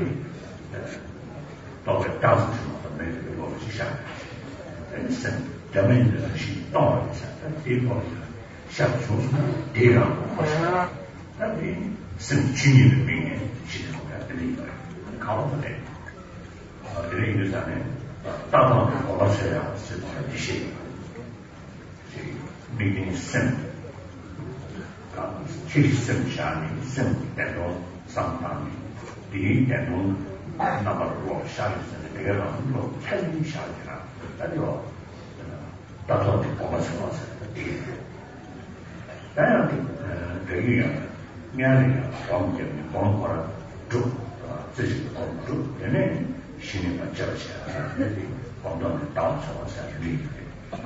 到了大城市嘛，那个我们去下来，生人们的是到了下，这一方面像说什么这样好像，那你生去年的明年系统的这里考不来，这个就是啥呢？大到我老师啊是一些，这明年生啊，确实生下年生带到上大年。第一点钟，那么如果下雨天，这个如果太阳下去了，那就达到我们情况是第一。当然，这个样面临黄金的黄花竹啊，这是黄竹，人们心里面叫起来，那个广东的大情况下是厉害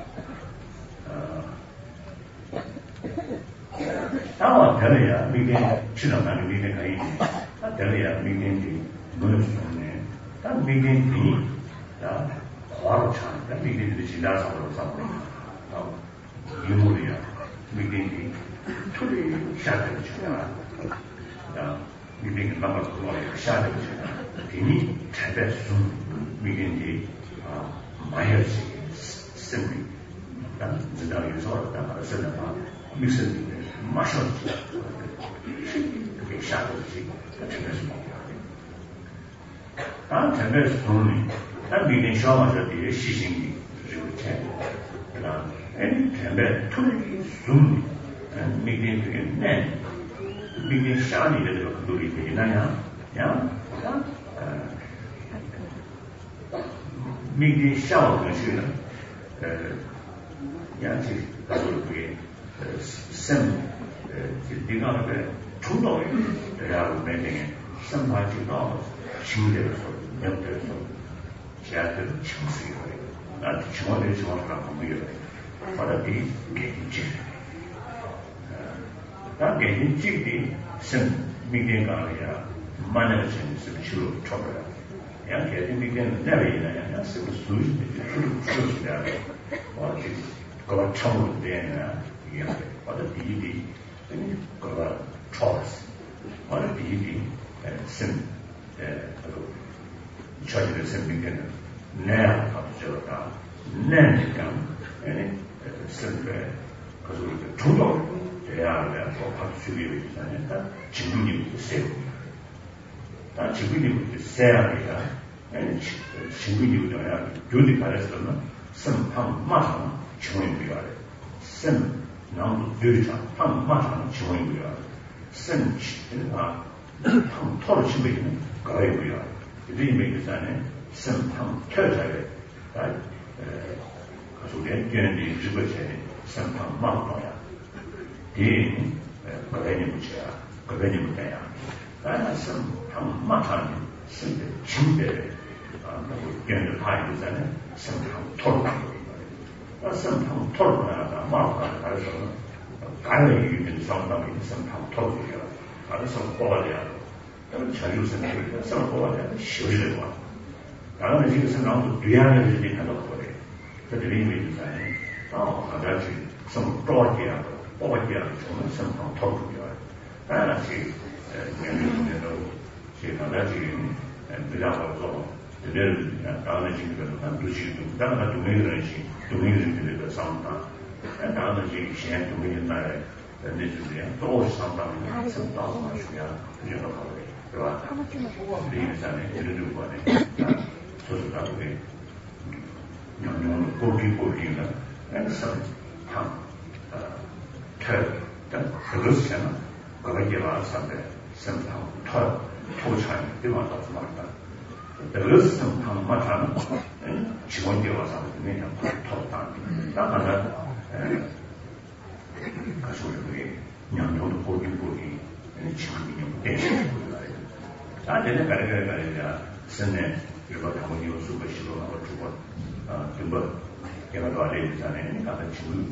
的。当我这里啊，每天去到哪里每天可以。这里啊，每天的没有什么呢？但每天的啊，花了长，但每天的其他上都上不了啊。一模一样，每天的突然下来就啊，每天的慢慢过来下来就给你才在说每天的啊，蛮有些生命，但知道有时候但把它生的话，没生命的马上就给下来去。这个是目标的。当然，这个是从里，但每天消防车的细心的是有钱，对吧？这个特别顺利，每天这个难，每天下里的这个很多的可以那样，每天下午的去呢，养起他说会生，就地方那个。冲到这样每天生活就到清洁的时候，没有的时候，现在都清水了，那情况的情况上没有了，把它给解决。当给你这个生每天讲的呀，慢那个钱是不是超不了？人家每天那个人家是不是属于说起来了，我就搞个常务的啊一样的，把它第一点，搞个。Choice， 我的第一点，生，确实是生命的，那样他就知道，那讲，生的，可是一个冲动，这样的，我怕区别为啥呢？他情绪里的社会，但情绪里的社会啊，情绪里的样，有的看来是什么？生他马上情绪不要的，生然后有一场，他马上情绪不要的。生气啊，他们套了起来呢，搞也不要。这里面就是呢，生他们跳出来的，首先原理日本前的生他们马上呀，第一，各位你不去啊，各位你不这样，当然生他们马上呢，生的轻的啊，那个原来他也在呢，生他们套了，那生他们套了呢，马上还是什么？感染于跟上当的生胖脱离了，他的生活的呀，那么全球生产的生活的休息的话，当然这个生长是对岸的人民看到过的，在这里面就是呢，大家去生高级啊，高级啊，我们生胖脱离了，当然是面对同学都，所以大家去比较好做，这个当然这个很多去，当然都没有人去，都没有人这个上当。当然这个钱都没有拿来，那就是这样，都是相当于生当嘛，属于比较好的，对吧？这个上面这个如果呢，说是他这个，用固定的，生汤，菜，但这个是什么？各个地方上的生汤土产地方到什么的？这个是生汤马汤，其他地方上的那样土汤，当然呢。可是这个娘娘的固定， 지금 대신 내가 가려가려 선내 일반 당원이 수고 시도하고 주고 좀 걔가 또 알아야 되잖아요. 가서 지금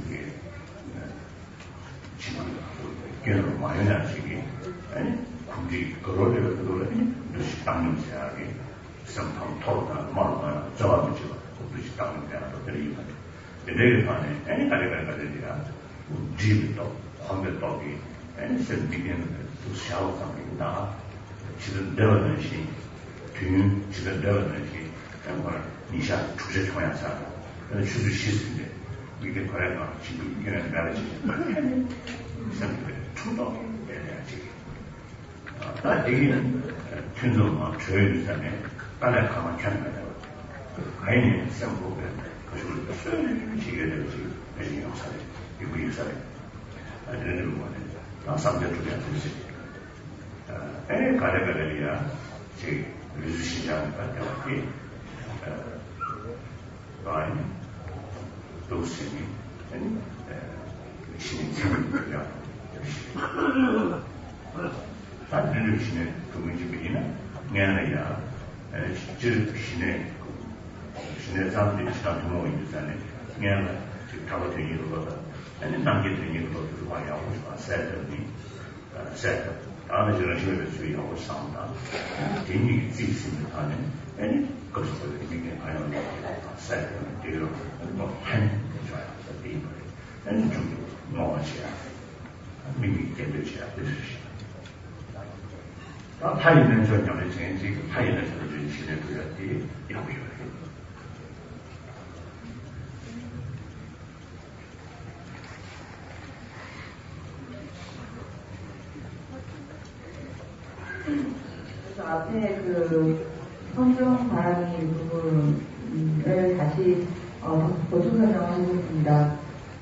걔는 많이 나시기 굳이 그러려고 식당 냄새하게 생탕 토로나 말나 저하고 지금 그 식당 냄새하고 들이 내일 밤에 가려가려가 집도 황배떡이 생기는 샤워장이다. 지금 내려는 시 균 지금 내려는 시 정말 이샤 주제 통해서 그래서 주주 시스템에 이게 거래가 지금 이게 나라지 생각을 초도 해야지. 얘기는 균도만 조율상에 빨리 가만 켜는 가인이 생각보다 그걸 지게 되지 매일 역사에 이거 역사에 이런 거는 삼대 쪽에 앉으시 가래가래야 제 유시장 같은 게 라인 도시니 신입들이야 다들 유시네 그분들이나 내가야 신의 사람들이 시간 동안 있잖아요. 내가 지금 타고 되는 거다. 아니 남게 되는 것도 와야 하고 세트니 세트 다음에 저런 식으로 주의하고 싸운다. 괜히 지시는 하는 아니 그것도 이게 아니면 세트는 되려 뭐한 좋아요. 이거 아니 좀 뭐하지야. 미미 깨듯이야. 타인은 전형의 생지 타인은 저런 시대 그랬지 이렇게 그래서 앞에 그 성경 바람이 부분을 다시 보충 설명을 해보겠습니다.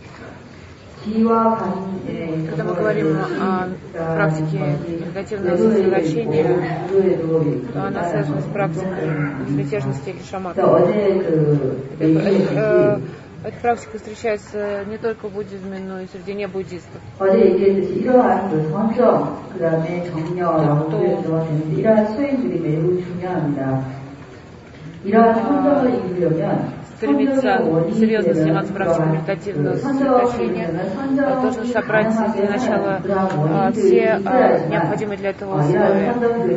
Когда мы говорим о практике негативного сосредоточения, то она связана с практикой безмятежности или шамата. Эта практика встречается не только в буддизме, но и среди небуддистов. Стремиться серьезно заниматься практикой медитативного сосредоточения, должен собрать для начала все необходимые для этого условия.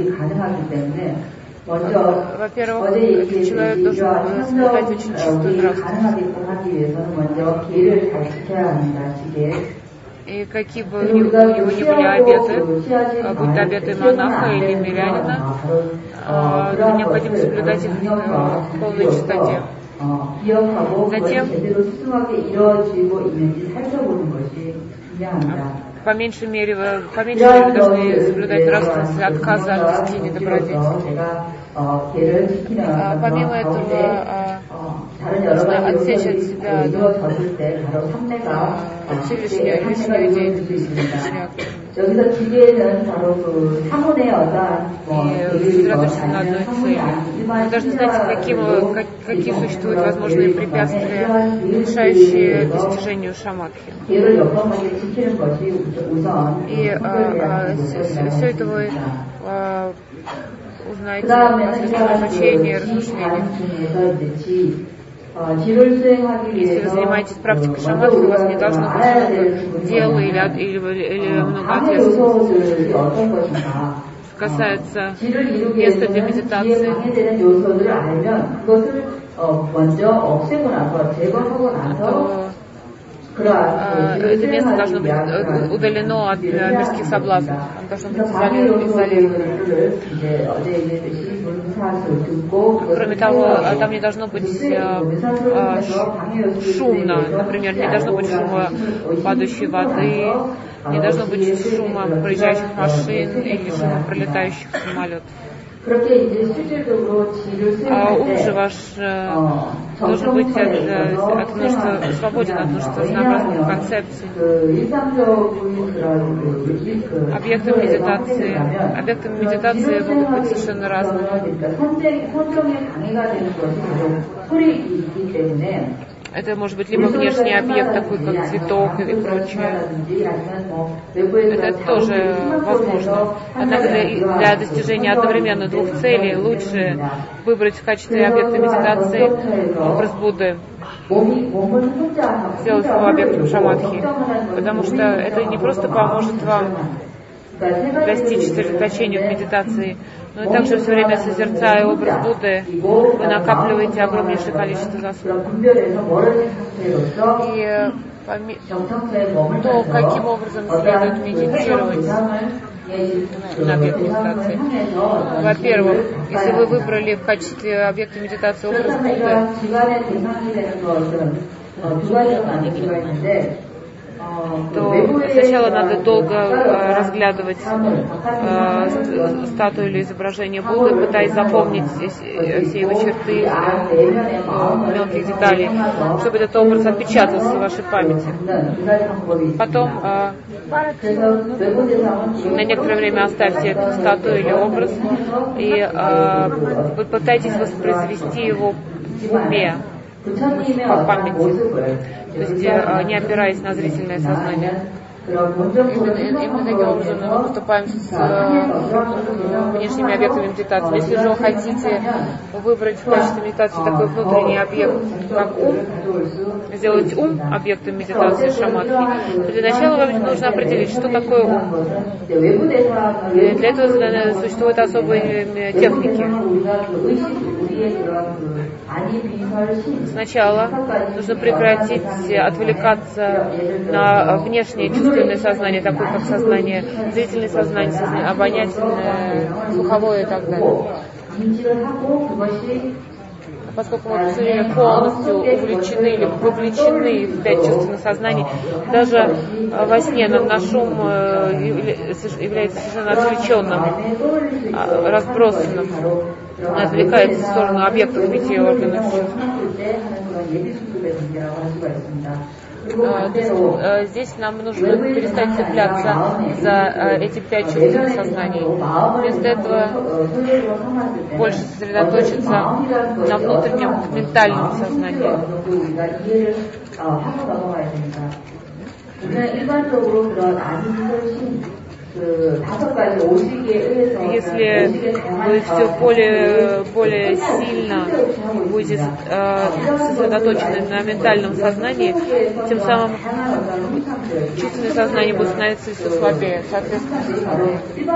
Во-первых, этот человек должен соблюдать очень чистую нравственность. И какие бы у него ни были обеты, будь то обеты монаха или мирянина, необходимо соблюдать их в полной чистоте. Затем, по меньшей мере вы должны соблюдать нравственность отказа от 10 недобродетелей. Помимо этого, нужно отсечь от себя лишнюю деятельность. 여기서 기계는 바로 그 사문의 어떠한 сосредоточиться на одной цели. Вы должны знать, какие существуют возможные препятствия, мешающие достижению шаматхи. И все это вы узнаете посредством изучения и размышления. Если вы занимаетесь практикой шаматхи, у вас не должно быть много дел или много ответственности. Касается места для медитации, это место должно быть удалено от мирских соблазнов, оно должно быть изолировано. Кроме того, там не должно быть шумно, например, не должно быть шума падающей воды, не должно быть шума проезжающих машин или шума пролетающих самолетов. А ум же ваш должен быть от множества, свободен от множества разнообразных концепций. Объектами медитации могут быть совершенно разными. Это может быть либо внешний объект, такой как цветок и прочее. Это тоже возможно. Однако для достижения одновременно двух целей лучше выбрать в качестве объекта медитации образ Будды, сделать его объектом шамадхи, потому что это не просто поможет вам достичь сосредоточения в медитации, но и также все время созерцая образ Будды, вы накапливаете огромнейшее количество заслуг. И то, каким образом следует медитировать на объект медитации. Во-первых, если вы выбрали в качестве объекта медитации образ Будды, то сначала надо долго разглядывать статую или изображение Будды, пытаясь запомнить все его черты, мелких деталей, чтобы этот образ отпечатался в вашей памяти. Потом на некоторое время оставьте эту статую или образ и попытайтесь воспроизвести его в уме, по памяти, то есть не опираясь на зрительное сознание. Именно таким образом мы поступаем с внешними объектами медитации. Если же вы хотите выбрать в качестве медитации такой внутренний объект, как ум, сделать ум объектом медитации шамадхи, то для начала вам нужно определить, что такое ум. И для этого существуют особые техники. Сначала нужно прекратить отвлекаться на внешнее чувственное сознание, такое как сознание, зрительное сознание, обонятельное, слуховое и так далее. Поскольку мы все время полностью увлечены или вовлечены в 5 чувственных сознаний, даже во сне наш ум является совершенно отвлеченным, разбросанным, отвлекается в сторону объектов 5 органов чувств. Здесь нам нужно перестать цепляться за эти 5 чувственных сознаний. Вместо этого больше сосредоточиться на внутреннем ментальном сознании. Если вы все более сильно будете сосредоточены на ментальном сознании, тем самым чувственное сознание будет становиться все слабее, соответственно, все слабее.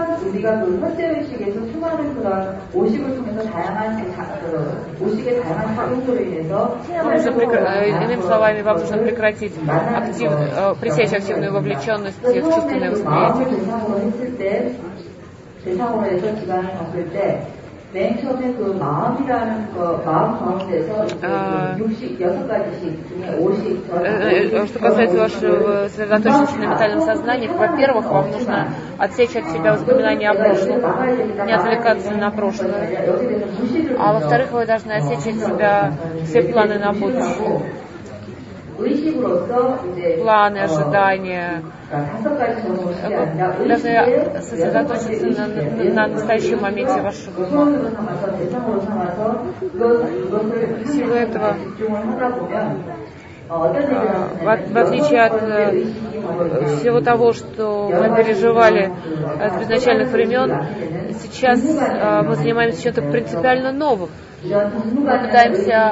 Иными словами, вам нужно прекратить пресечь активную вовлеченность в чувственное восприятие. Что касается вашего сосредоточенности на ментальном сознании, во-первых, вам нужно отсечь от себя воспоминания о прошлом, не отвлекаться на прошлое. А во-вторых, вы должны отсечь от себя все планы на будущее. Планы, ожидания. Вы должны сосредоточиться на настоящем моменте вашего ума. Всего этого, в отличие от всего того, что мы переживали с изначальных времен, сейчас мы занимаемся чем-то принципиально новым. Мы пытаемся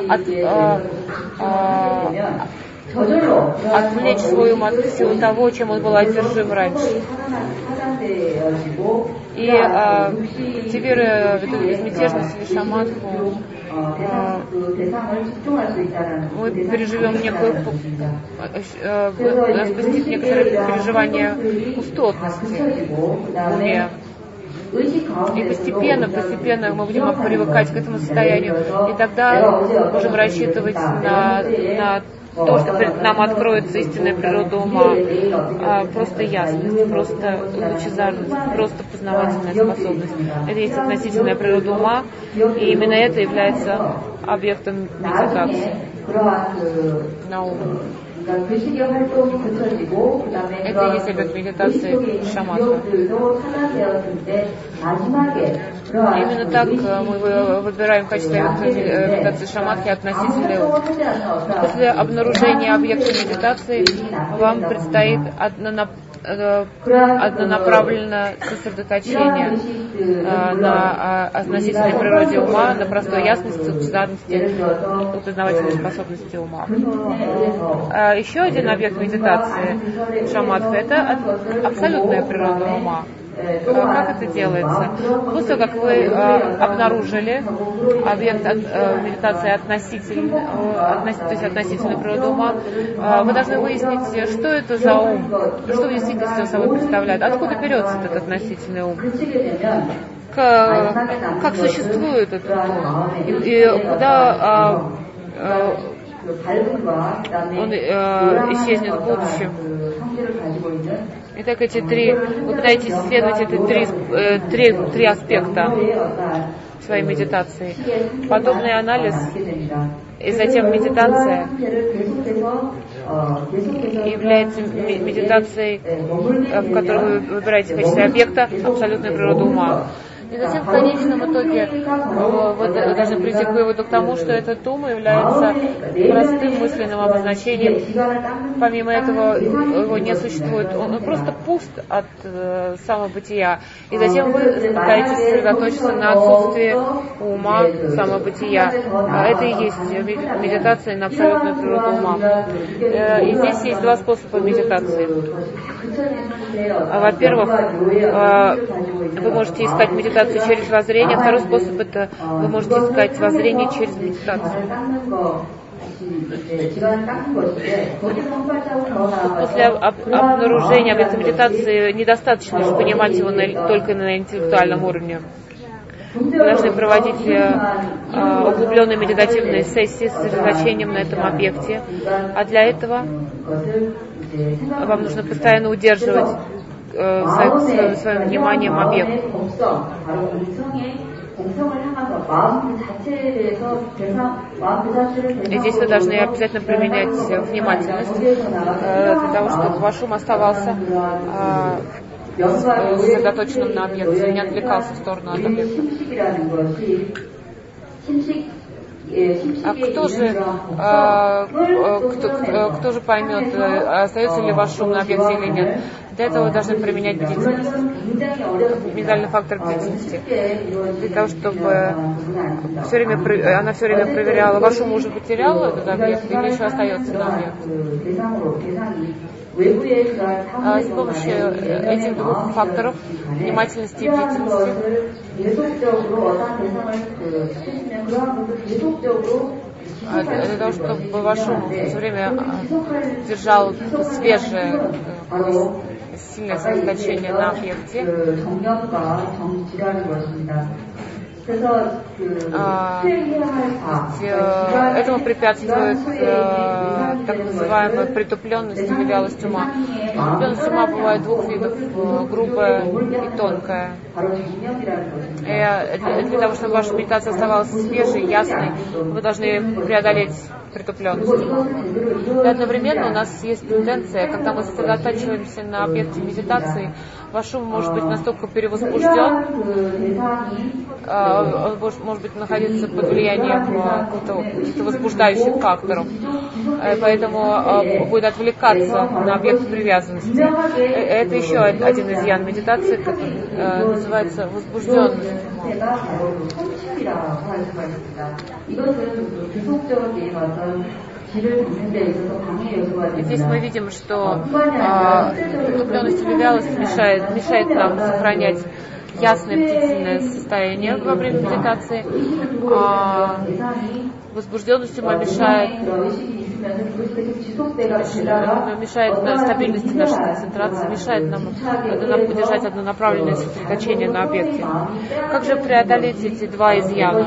отвлечь свой ум от всего того, чем он был одержим раньше. И культивируя эту безмятежность или шамадху, мы переживем нас посетит некоторое переживание пустотности в уме. И постепенно мы будем привыкать к этому состоянию, и тогда можем рассчитывать на то, что перед нам откроется истинная природа ума, просто ясность, просто лучезарность, просто познавательная способность. Это есть относительная природа ума, и именно это является объектом медитации на ум. Это и есть объект медитации шаматха. Именно так мы выбираем в качестве медитации шаматхи относительный ум. После обнаружения объекта медитации вам предстоит однонаправленное сосредоточение на относительной природе ума, на простой ясности, узнавательной способности ума. Еще один объект медитации шаматха — это абсолютная природа ума. Как это делается? После того, как вы обнаружили объект медитации относительной природы ума, вы должны выяснить, что это за ум, что в действительности собой представляет, откуда берется этот относительный ум, как существует этот ум, и куда он исчезнет в будущем. Итак, вы пытаетесь исследовать эти три аспекта своей медитации. Подобный анализ и затем медитация является медитацией, в которой вы выбираете в качестве объекта абсолютную природу ума. И затем в конечном итоге вы должны прийти к выводу к тому, что этот ум является простым мысленным обозначением. Помимо этого его не существует. Он просто пуст от самобытия. И затем вы пытаетесь сосредоточиться на отсутствии ума самобытия. Это и есть медитация на абсолютную природу ума. И здесь есть два способа медитации. Во-первых, вы можете искать медитацию через воззрение. Второй способ — это вы можете искать воззрение через медитацию. После обнаружения объекта медитации недостаточно лишь понимать его только на интеллектуальном уровне. Вы должны проводить углубленные медитативные сессии с сосредоточением на этом объекте. А для этого вам нужно постоянно удерживать своим вниманием объект. И здесь вы должны обязательно применять внимательность для того, чтобы ваш ум оставался сосредоточенным на объекте, не отвлекался в сторону от объекта. А кто же поймет, остается ли ваш ум на объекте или нет? Для этого вы должны применять бдительность, ментальный фактор бдительности, для того, чтобы она все время проверяла, ваш ум уже потерял этот объект или еще остается на объекте. С помощью этих двух факторов, внимательности и бдительности, для того, чтобы ваш ум все время держал свежее, сильное сосредоточение на объекте, этому препятствует так называемая притупленность или вялость ума. Притупленность ума бывает двух видов: грубая и тонкая. И для того, чтобы ваша медитация оставалась свежей, ясной, вы должны преодолеть притупленность. И одновременно у нас есть тенденция, когда мы сосредотачиваемся на объекте медитации, ваш ум может быть настолько перевозбужден, он может быть находиться под влиянием каких-то возбуждающих факторов, поэтому будет отвлекаться на объект привязанности. Это еще один изъян медитации, который называется возбужденность. Здесь мы видим, что притупленность или вялость мешает нам сохранять ясное бдительное состояние во время медитации, а возбужденность ума мешает стабильности нашей концентрации, мешает нам удержать однонаправленное сосредоточение на объекте. Как же преодолеть эти два изъяна?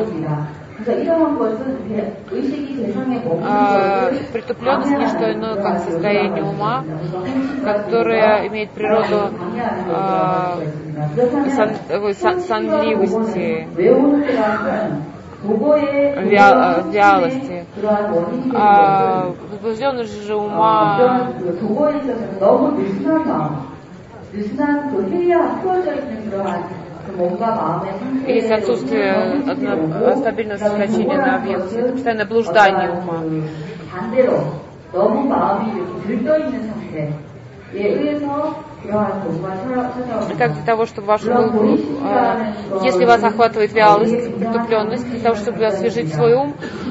Притупленность не что иное, как состояние ума, которое имеет природу сонливости. вялости. Возбужденность же ума есть отсутствие стабильного сосредоточения на объекте, это постоянное блуждание ума. Так, для того, чтобы ваш ум, если вас охватывает вялость, притупленность, для того, чтобы освежить свой ум,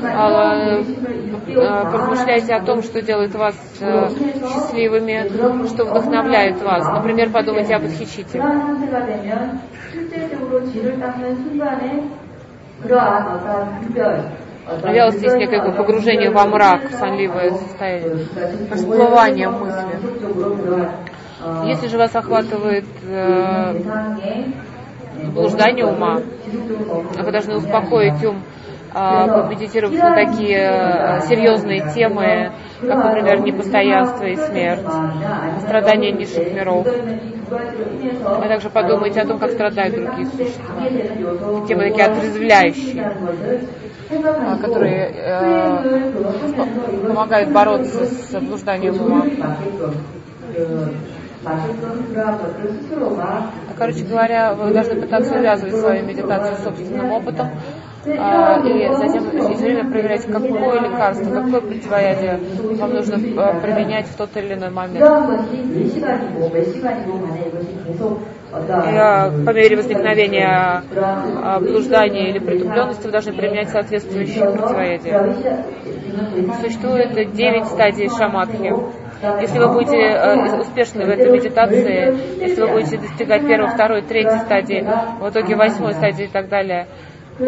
помышляйте о том, что делает вас счастливыми, что вдохновляет вас. Например, подумайте об Бодхичитте. Вялость есть некое погружение во мрак, сонливое состояние, расплывание мысли. Если же вас охватывает блуждание ума, вы должны успокоить ум, помедитировать на такие серьезные темы, как, например, непостоянство и смерть, страдания низших миров. А также подумайте о том, как страдают другие существа. Темы такие отрезвляющие, которые помогают бороться с блужданием ума. Короче говоря, вы должны пытаться связывать свою медитацию с собственным опытом и затем все время проверять, какое лекарство, какое противоядие вам нужно применять в тот или иной момент. И по мере возникновения блуждания или притупленности вы должны применять соответствующие противоядия. Существует 9 стадий шаматхи. Если вы будете успешны в этой медитации, если вы будете достигать 1, 2, 3 стадии, в итоге 8 стадии и так далее, то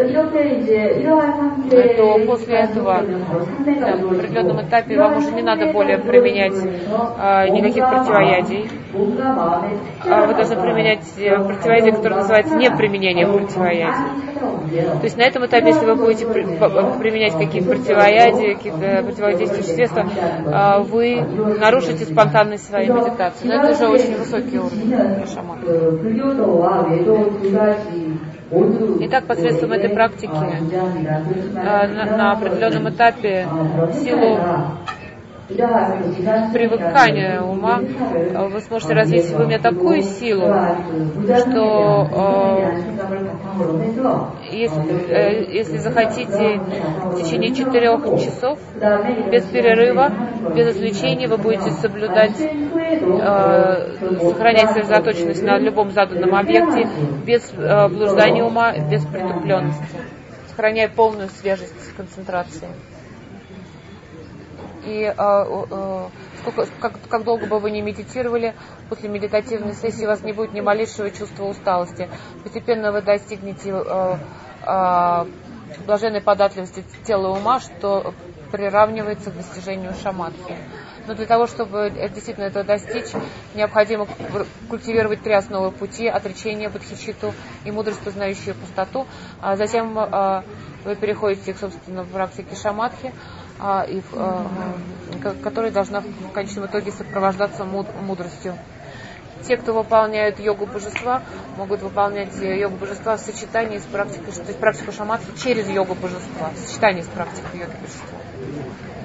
после этого на определенном этапе вам уже не надо более применять никаких противоядий. Вы должны применять противоядие, которое называется неприменение противоядий. То есть на этом этапе, если вы будете применять какие-то противоядия, какие-то противодействующие средства, вы нарушите спонтанность своей медитации. Но это уже очень высокий уровень для шамана. Итак, посредством этой практики на определенном этапе в силу привыкания ума вы сможете развить в уме такую силу, что если захотите в течение 4 часов без перерыва, без отвлечения вы будете соблюдать, сохранять сосредоточенность на любом заданном объекте без блуждания ума, без притупленности, сохраняя полную свежесть концентрации. И как долго бы вы ни медитировали, после медитативной сессии у вас не будет ни малейшего чувства усталости. Постепенно вы достигнете блаженной податливости тела и ума, что приравнивается к достижению шаматхи. Но для того, чтобы действительно этого достичь, необходимо культивировать 3 основы пути: отречение, бодхичитту и мудрость, познающую пустоту. А затем вы переходите, собственно, в практике шаматхи, которая должна в конечном итоге сопровождаться мудростью. Те, кто выполняют йогу божества, могут выполнять йогу божества в сочетании с практикой, то есть практику шаматхи через йогу божества, в сочетании с практикой йоги божества.